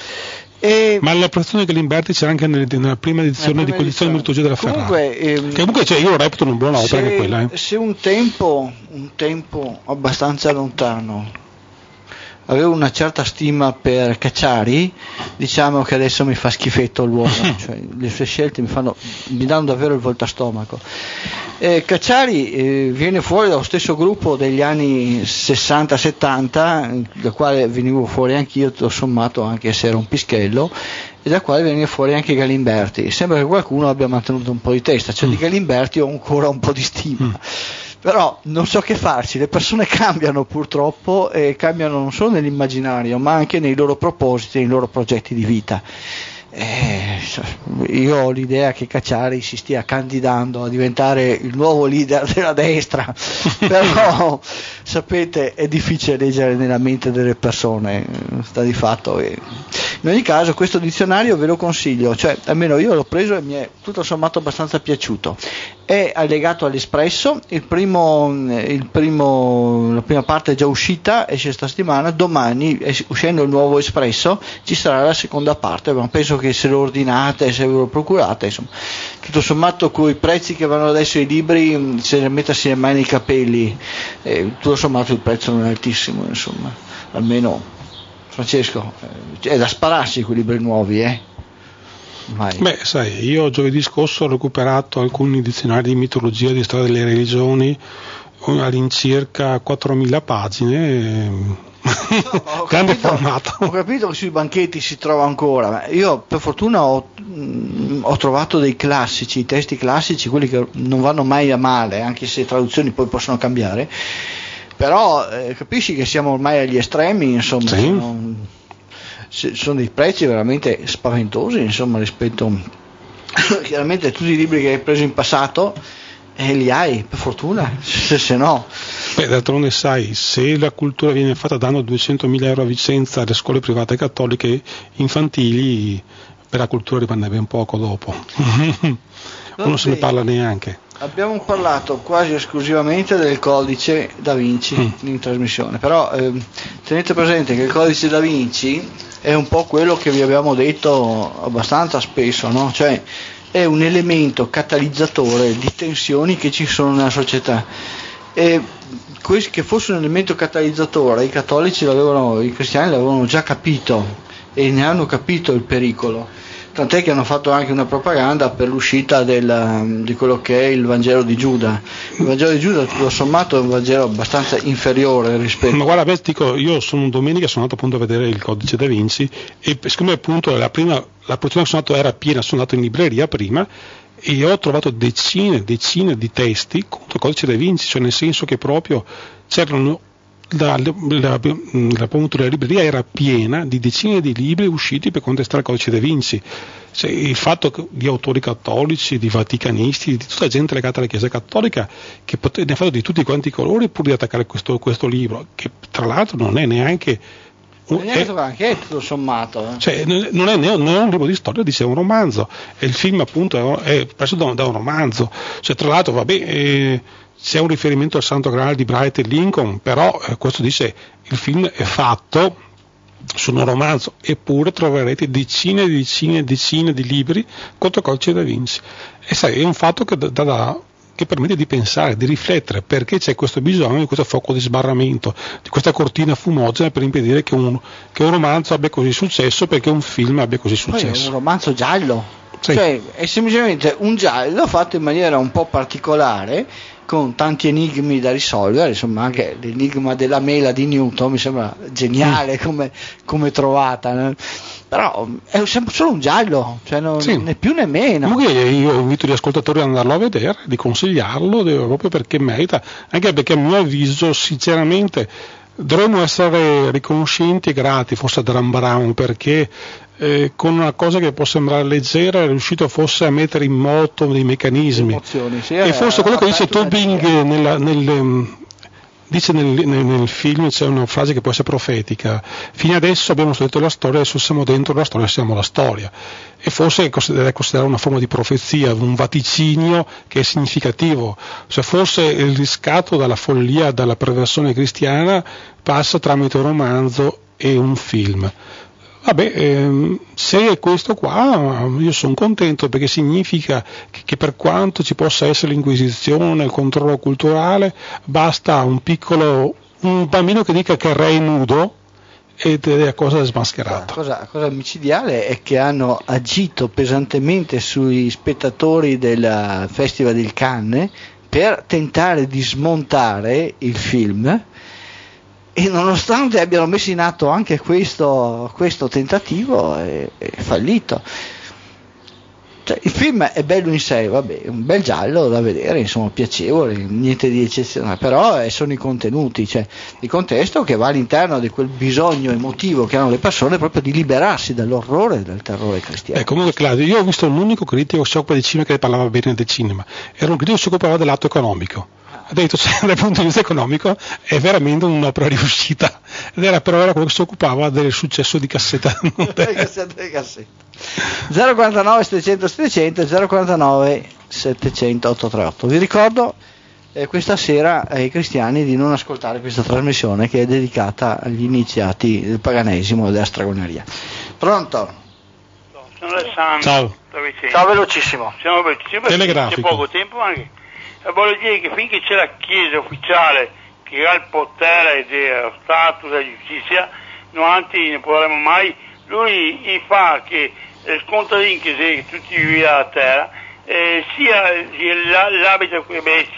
E ma la prefazione di Galimberti c'era anche nelle, nella prima edizione di quell'edizione di mitologia della Ferrari. Comunque, ehm, comunque cioè, io lo reputo una buona opera se, anche quella. Eh. Se un tempo, un tempo abbastanza lontano avevo una certa stima per Cacciari, diciamo che adesso mi fa schifetto l'uomo, cioè le sue scelte mi fanno, mi danno davvero il voltastomaco. Eh, Cacciari eh, viene fuori dallo stesso gruppo degli anni sessanta settanta, dal quale venivo fuori anch'io, tutto sommato, anche se era un pischello, e dal quale veniva fuori anche Galimberti. Sembra che qualcuno abbia mantenuto un po' di testa, cioè mm. di Galimberti ho ancora un po' di stima. Mm. Però non so che farci, le persone cambiano purtroppo e cambiano non solo nell'immaginario ma anche nei loro propositi e nei loro progetti di vita. Eh, io ho l'idea che Cacciari si stia candidando a diventare il nuovo leader della destra, però sapete è difficile leggere nella mente delle persone, sta di fatto. E in ogni caso questo dizionario ve lo consiglio, cioè almeno io l'ho preso e mi è tutto sommato abbastanza piaciuto. È allegato all'Espresso, il primo, il primo, la prima parte è già uscita, esce questa settimana, domani uscendo il nuovo Espresso ci sarà la seconda parte, ma penso che se lo ordinate, se ve lo procurate, insomma, tutto sommato con i prezzi che vanno adesso i libri, se ne mettersi le mani nei capelli, eh, tutto sommato il prezzo non è altissimo, insomma, almeno Francesco, eh, è da spararsi quei libri nuovi, eh. Vai. Beh, sai, io giovedì scorso ho recuperato alcuni dizionari di mitologia, di storia delle religioni, all'incirca quattromila pagine, ho grande capito, formato. Ho capito che sui banchetti si trova ancora, ma io per fortuna ho, mh, ho trovato dei classici, i testi classici, quelli che non vanno mai a male, anche se le traduzioni poi possono cambiare, però eh, capisci che siamo ormai agli estremi, insomma, sì. sono, sono dei prezzi veramente spaventosi, insomma, rispetto chiaramente a tutti i libri che hai preso in passato, e li hai, per fortuna, se, se no... Beh, d'altronde sai, se la cultura viene fatta dando duecentomila euro a Vicenza alle scuole private cattoliche infantili, per la cultura rimane ben poco dopo. Non se ne parla neanche. Abbiamo parlato quasi esclusivamente del codice Da Vinci mm. in trasmissione, però eh, tenete presente che il codice Da Vinci è un po' quello che vi abbiamo detto abbastanza spesso, no? Cioè è un elemento catalizzatore di tensioni che ci sono nella società, e che fosse un elemento catalizzatore i cattolici l'avevano, i cristiani l'avevano già capito e ne hanno capito il pericolo, tant'è che hanno fatto anche una propaganda per l'uscita del, di quello che è il Vangelo di Giuda. Il Vangelo di Giuda, tutto sommato, è un Vangelo abbastanza inferiore rispetto. Ma guarda, beh, dico, io sono domenica sono andato appunto a vedere il Codice Da Vinci, e siccome appunto la prima la porzione che sono andato era piena, sono andato in libreria prima e ho trovato decine e decine di testi contro il Codice Da Vinci, cioè nel senso che proprio c'erano La, la, la, la, la libreria era piena di decine di libri usciti per contestare il Codice Da Vinci. Cioè, il fatto che di autori cattolici, di vaticanisti, di tutta gente legata alla Chiesa cattolica che pote, ne ha fatto di tutti quanti i colori pur di attaccare questo, questo libro, che tra l'altro non è neanche un, è, anche tutto sommato eh. Cioè, non, è, non è un libro di storia, dice un romanzo, e il film appunto è, è preso da un, da un romanzo, cioè, tra l'altro vabbè eh, c'è un riferimento al Santo Graal di Bright e Lincoln, però eh, questo dice il film è fatto su un romanzo, eppure troverete decine e decine e decine di libri contro il Codice Da Vinci, e sai, è un fatto che, da, da, che permette di pensare, di riflettere perché c'è questo bisogno di questo fuoco di sbarramento, di questa cortina fumogena per impedire che un, che un romanzo abbia così successo, perché un film abbia così successo. Poi è un romanzo giallo, sì. Cioè è semplicemente un giallo fatto in maniera un po' particolare, con tanti enigmi da risolvere, insomma anche l'enigma della mela di Newton mi sembra geniale mm. come, come trovata, no? Però è sempre solo un giallo, cioè non, sì. né più né meno. Comunque io invito gli ascoltatori ad andarlo a vedere, di consigliarlo, proprio perché merita, anche perché a mio avviso sinceramente dovremmo essere riconoscenti e grati forse a Dan Brown, perché eh, con una cosa che può sembrare leggera è riuscito forse a mettere in moto dei meccanismi, emozioni, sì, e forse quello che dice Tobing nel, nel, dice nel, nel, nel film, c'è una frase che può essere profetica: fino adesso abbiamo studiato la storia, adesso siamo dentro la storia, siamo la storia, e forse deve considerare una forma di profezia, un vaticinio che è significativo, cioè forse il riscatto dalla follia, dalla perversione cristiana passa tramite un romanzo e un film. Vabbè, ehm, se è questo qua io sono contento, perché significa che, che per quanto ci possa essere l'inquisizione, il controllo culturale, basta un piccolo, un bambino che dica che il re è nudo ed è la cosa smascherata. La cosa, cosa micidiale è che hanno agito pesantemente sui spettatori del Festival del Cannes per tentare di smontare il film, e nonostante abbiano messo in atto anche questo, questo tentativo è, è fallito. Cioè, il film è bello in sé, vabbè, un bel giallo da vedere, insomma, piacevole, niente di eccezionale, però sono i contenuti, cioè il contesto che va all'interno di quel bisogno emotivo che hanno le persone proprio di liberarsi dall'orrore e dal terrore cristiano. Eh, comunque Claudio, io ho visto un unico critico che si occupa di cinema che parlava bene del cinema, era un critico che si occupava del lato economico. Ha detto, cioè, dal punto di vista economico è veramente un'opera riuscita, ed era però era quello che si occupava del successo di cassetta. zero quarantanove settecento settecento zero quarantanove settecento ottocentotrentotto. Vi ricordo eh, questa sera ai cristiani di non ascoltare questa trasmissione, che è dedicata agli iniziati del paganesimo e della stregoneria. Pronto? Sono Alessandro. Ciao. Ciao, velocissimo. Siamo velocissimi, c'è poco tempo anche. E voglio dire che finché c'è la Chiesa ufficiale che ha il potere dello Stato, della giustizia, noi anzi ne potremo mai. Lui fa che il contadino che tutti vivono a terra, eh, sia l'abito con le bestie,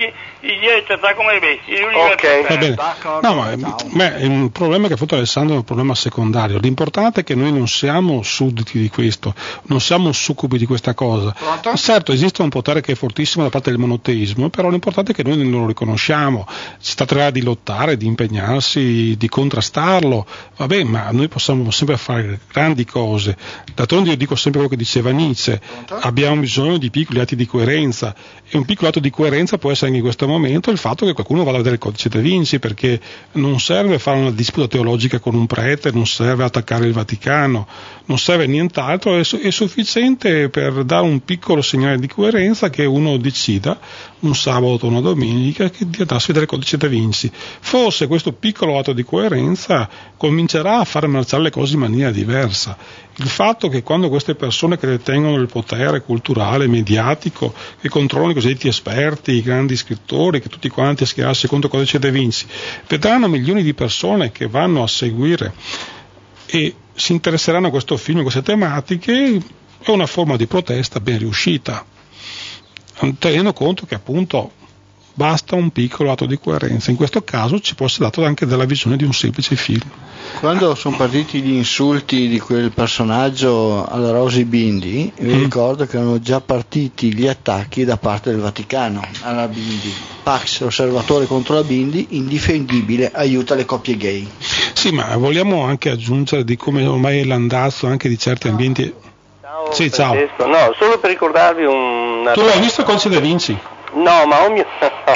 li deve trattare come bestie. Ok, va bene. No, ma, ma il problema che ha fatto Alessandro è un problema secondario. L'importante è che noi non siamo sudditi di questo, non siamo succubi di questa cosa. Pronto? Certo, esiste un potere che è fortissimo da parte del monoteismo, però l'importante è che noi non lo riconosciamo. Si tratterà di lottare, di impegnarsi, di contrastarlo. Vabbè, ma noi possiamo sempre fare grandi cose. D'altronde io dico sempre quello che diceva Nietzsche: Pronto? abbiamo bisogno di piccoli atti di coerenza, e un piccolo atto di coerenza può essere anche in questo momento il fatto che qualcuno vada a vedere il codice da Vinci, perché non serve fare una disputa teologica con un prete, non serve attaccare il Vaticano, non serve nient'altro, è, su- è sufficiente per dare un piccolo segnale di coerenza che uno decida un sabato o una domenica che di andarsi a vedere il codice da Vinci. Forse questo piccolo atto di coerenza comincerà a far marciare le cose in maniera diversa. Il fatto che quando queste persone che detengono il potere culturale, mediatico, che controllano i cosiddetti esperti, i grandi scrittori, che tutti quanti a schierarsi contro il codice da Vinci, vedranno milioni di persone che vanno a seguire e si interesseranno a questo film, a queste tematiche, è una forma di protesta ben riuscita, tenendo conto che appunto basta un piccolo atto di coerenza. In questo caso ci può essere dato anche dalla visione di un semplice film. Quando sono partiti gli insulti di quel personaggio alla Rosy Bindi, vi Mm. ricordo che erano già partiti gli attacchi da parte del Vaticano alla Bindi. Pax, osservatore contro la Bindi, indifendibile, aiuta le coppie gay. Sì, ma vogliamo anche aggiungere di come ormai è l'andazzo anche di certi ambienti. Ciao, Sì, ciao. Francesco. No, solo per ricordarvi un... Tu l'hai visto il codice da Vinci? No, ma ho mio...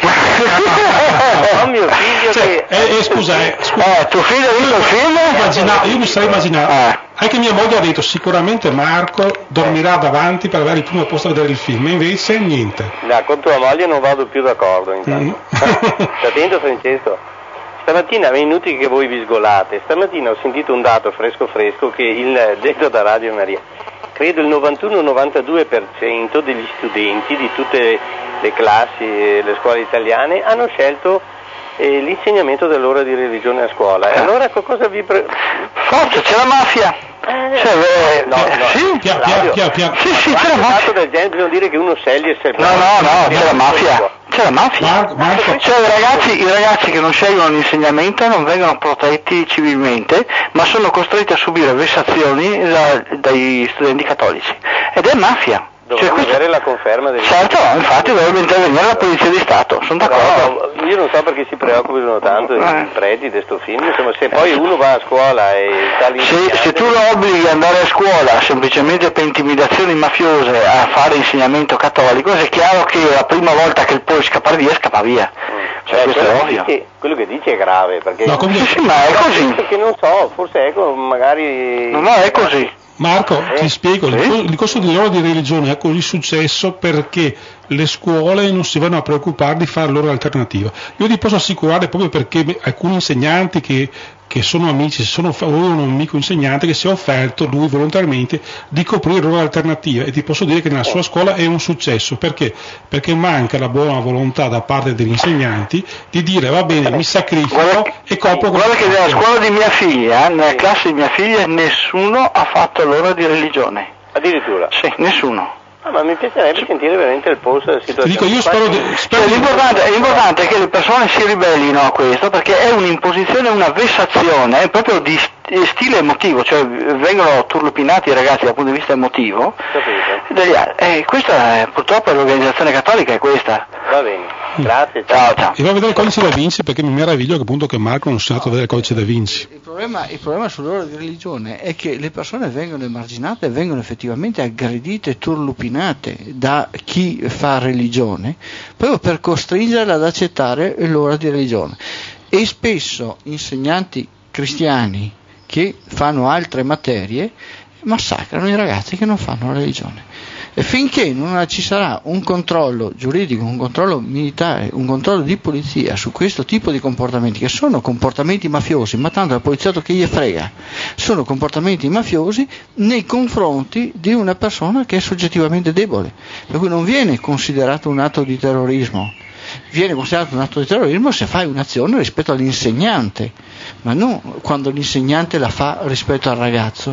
ho mio figlio Cioè, che... eh, eh, scusa, eh, scusa. Eh, tuo figlio ha visto il film? Immagina- io mi sarei immaginato, Eh. anche mia moglie ha detto sicuramente Marco dormirà davanti per avere il primo posto a vedere il film, e invece niente. No, con tua moglie non vado più d'accordo, intanto. Mm. Stai attento, Francesco. Stamattina è inutile che voi vi sgolate. Stamattina ho sentito un dato fresco fresco che il detto da Radio Maria. Credo il novantuno novantadue per cento degli studenti di tutte le classi e le scuole italiane hanno scelto eh, l'insegnamento dell'ora di religione a scuola. E allora cosa vi... Pre... Forza, c'è la mafia. Eh, Cioè, eh, no, no. Sì, Pia- pia- pia- pia- sì, sì, c'è la Un mafia. fatto del genere bisogna dire che uno sceglie se... No, no, no, c'è la mafia. C'è la mafia. Marco, Marco, Cioè i ragazzi, i ragazzi che non scelgono l'insegnamento non vengono protetti civilmente, ma sono costretti a subire vessazioni da- dai studenti cattolici. Ed è mafia. Cioè, Dovremmo questo- avere la conferma del... Certo, infatti dovrebbe intervenire la polizia di Stato, sono d'accordo. No, io non so perché si preoccupino tanto Eh. i preti di questo film, insomma, se poi uno va a scuola e sta lì... Se, se tu lo obblighi ad andare a scuola semplicemente per intimidazioni mafiose a fare insegnamento cattolico, è chiaro che la prima volta che puoi scappare via, scappa via. Cioè, Eh, questo è quello, che ovvio. dici, quello che dici è grave, perché... no, come- Sì, sì, ma è così. Perché non so, forse ecco, magari... No, no, è così. Marco, ti spiego, il Sì. cor- il corso di laurea di religione è così successo perché le scuole non si vanno a preoccupare di fare loro alternativa. Io ti posso assicurare, proprio perché alcuni insegnanti che, che sono amici, se sono un amico insegnante che si è offerto lui volontariamente di coprire loro alternativa, e ti posso dire che nella sua scuola è un successo. Perché? Perché manca la buona volontà da parte degli insegnanti di dire va bene, mi sacrifico Guarda, e copro guarda che questo. nella scuola di mia figlia, nella classe di mia figlia, nessuno ha fatto l'ora di religione. Addirittura. Sì, nessuno. Ah, ma mi piacerebbe sentire veramente il polso della Ti situazione. dico, io spero, di- spero Cioè, di- l'importante, è importante che le persone si ribellino a questo, perché è un'imposizione, una vessazione, è proprio di st- stile emotivo, cioè vengono turlupinati i ragazzi dal punto di vista emotivo. Capito? Degli a- E questa è, purtroppo l'organizzazione cattolica è questa. Va bene, grazie. Ciao, ciao. E va a vedere il codice da Vinci, perché mi meraviglio che appunto che Marco non sia andato a vedere il codice da Vinci. Il problema, il problema sull'ora di religione è che le persone vengono emarginate e vengono effettivamente aggredite, turlupinate da chi fa religione, proprio per costringerle ad accettare l'ora di religione. E spesso insegnanti cristiani che fanno altre materie massacrano i ragazzi che non fanno religione. E finché non ci sarà un controllo giuridico, un controllo militare, un controllo di polizia su questo tipo di comportamenti, che sono comportamenti mafiosi, ma tanto al poliziotto che gli frega, sono comportamenti mafiosi nei confronti di una persona che è soggettivamente debole, per cui non viene considerato un atto di terrorismo. Viene considerato un atto di terrorismo se fai un'azione rispetto all'insegnante, ma non quando l'insegnante la fa rispetto al ragazzo.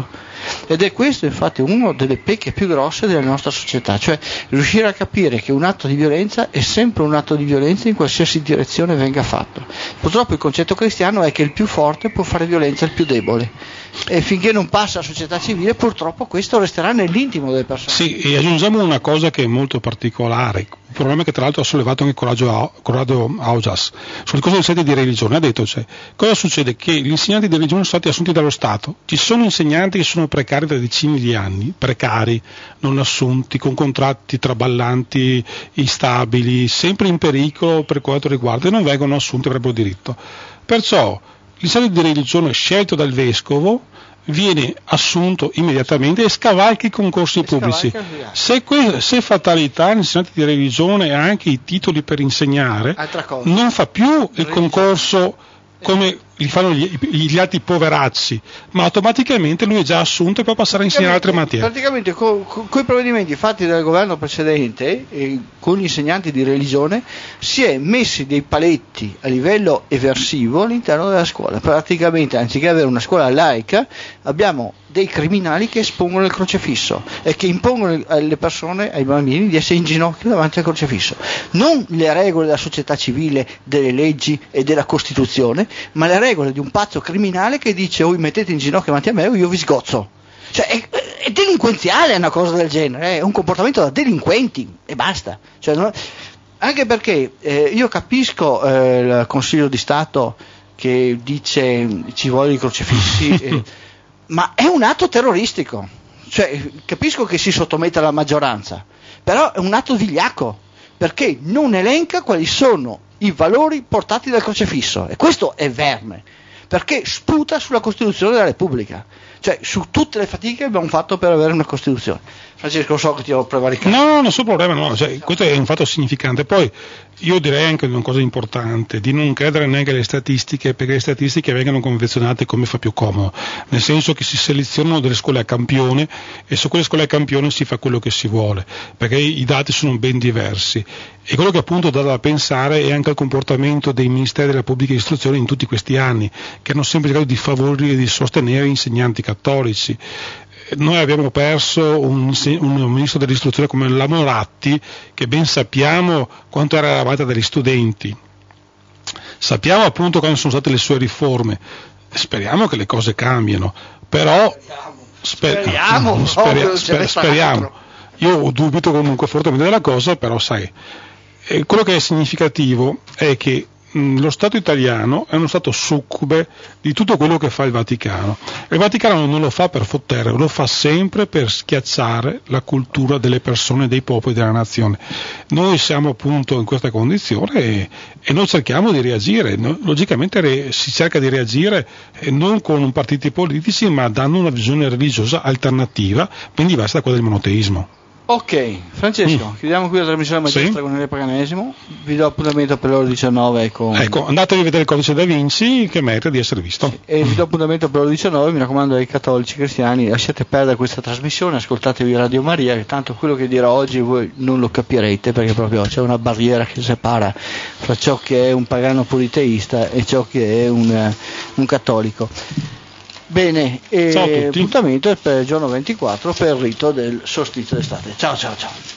ed è questo infatti una delle pecche più grosse della nostra società, cioè riuscire a capire che un atto di violenza è sempre un atto di violenza in qualsiasi direzione venga fatto. Purtroppo il concetto cristiano è che il più forte può fare violenza al più debole, e finché non passa alla società civile purtroppo questo resterà nell'intimo delle persone. Sì, e aggiungiamo una cosa che è molto particolare, un problema che tra l'altro ha sollevato anche Corrado Augias sul discorso dei insegnanti di religione. Ha detto, cioè, cosa succede? Che gli insegnanti di religione sono stati assunti dallo Stato, ci sono insegnanti che sono precari da decine di anni, precari, non assunti, con contratti traballanti, instabili, sempre in pericolo per quanto riguarda, e non vengono assunti, avrebbero diritto. Perciò l'insegnante di religione scelto dal vescovo viene assunto immediatamente e scavalca i concorsi pubblici. Se, que- se fatalità l'insegnante di religione ha anche i titoli per insegnare, non fa più il concorso come li fanno gli, gli altri poveracci, ma automaticamente lui è già assunto e può passare a insegnare altre materie. Praticamente con co- i provvedimenti fatti dal governo precedente, eh, con gli insegnanti di religione, si è messi dei paletti a livello eversivo all'interno della scuola. Praticamente, anziché avere una scuola laica, abbiamo dei criminali che espongono il crocefisso e che impongono alle persone, ai bambini, di essere in ginocchio davanti al crocefisso. Non le regole della società civile, delle leggi e della Costituzione, ma le regole di un pazzo criminale che dice: o vi mettete in ginocchio davanti a me o io vi sgozzo. Cioè è, è delinquenziale una cosa del genere, è un comportamento da delinquenti e basta. Cioè, non, anche perché eh, io capisco eh, il Consiglio di Stato che dice ci vogliono i crocefissi, eh, ma è un atto terroristico. Cioè, capisco che si sottometta alla maggioranza, però è un atto vigliacco, perché non elenca quali sono i valori portati dal crocefisso, e questo è verme, perché sputa sulla Costituzione della Repubblica, cioè su tutte le fatiche che abbiamo fatto per avere una Costituzione. Francesco, so che ti ho prevaricato. No, no, nessun problema, no. Cioè, questo è un fatto significante. Poi io direi anche una cosa importante, di non credere neanche alle statistiche, perché le statistiche vengono confezionate come fa più comodo, nel senso che si selezionano delle scuole a campione e su quelle scuole a campione si fa quello che si vuole, perché i dati sono ben diversi. E quello che appunto dà da pensare è anche il comportamento dei ministeri della pubblica istruzione in tutti questi anni, che hanno sempre cercato di favorire e di sostenere insegnanti cattolici. Noi abbiamo perso un, un ministro dell'istruzione come la Moratti, che ben sappiamo quanto era amata dagli studenti, sappiamo appunto quali sono state le sue riforme, speriamo che le cose cambiano, però sper- speriamo, no, speria- sper- speriamo. Io dubito comunque fortemente della cosa, però sai, eh, quello che è significativo è che lo Stato italiano è uno Stato succube di tutto quello che fa il Vaticano. Il Vaticano non lo fa per fottere, lo fa sempre per schiacciare la cultura delle persone, dei popoli, della nazione. Noi siamo appunto in questa condizione e, e noi cerchiamo di reagire. No, logicamente re, si cerca di reagire eh, non con partiti politici, ma dando una visione religiosa alternativa, ben diversa da quella del monoteismo. Ok, Francesco, mm. chiudiamo qui la trasmissione magistra sì. con il paganesimo. Vi do appuntamento per le ore diciannove con... Ecco, andatevi a vedere il codice Da Vinci, che merita di essere visto. Sì. E vi do appuntamento per le ore diciannove, mi raccomando ai cattolici cristiani, lasciate perdere questa trasmissione, ascoltatevi Radio Maria, che tanto quello che dirò oggi voi non lo capirete, perché proprio c'è una barriera che separa fra ciò che è un pagano politeista e ciò che è un, un cattolico. Bene, e appuntamento è per il giorno ventiquattro per il rito del solstizio d'estate. Ciao ciao ciao.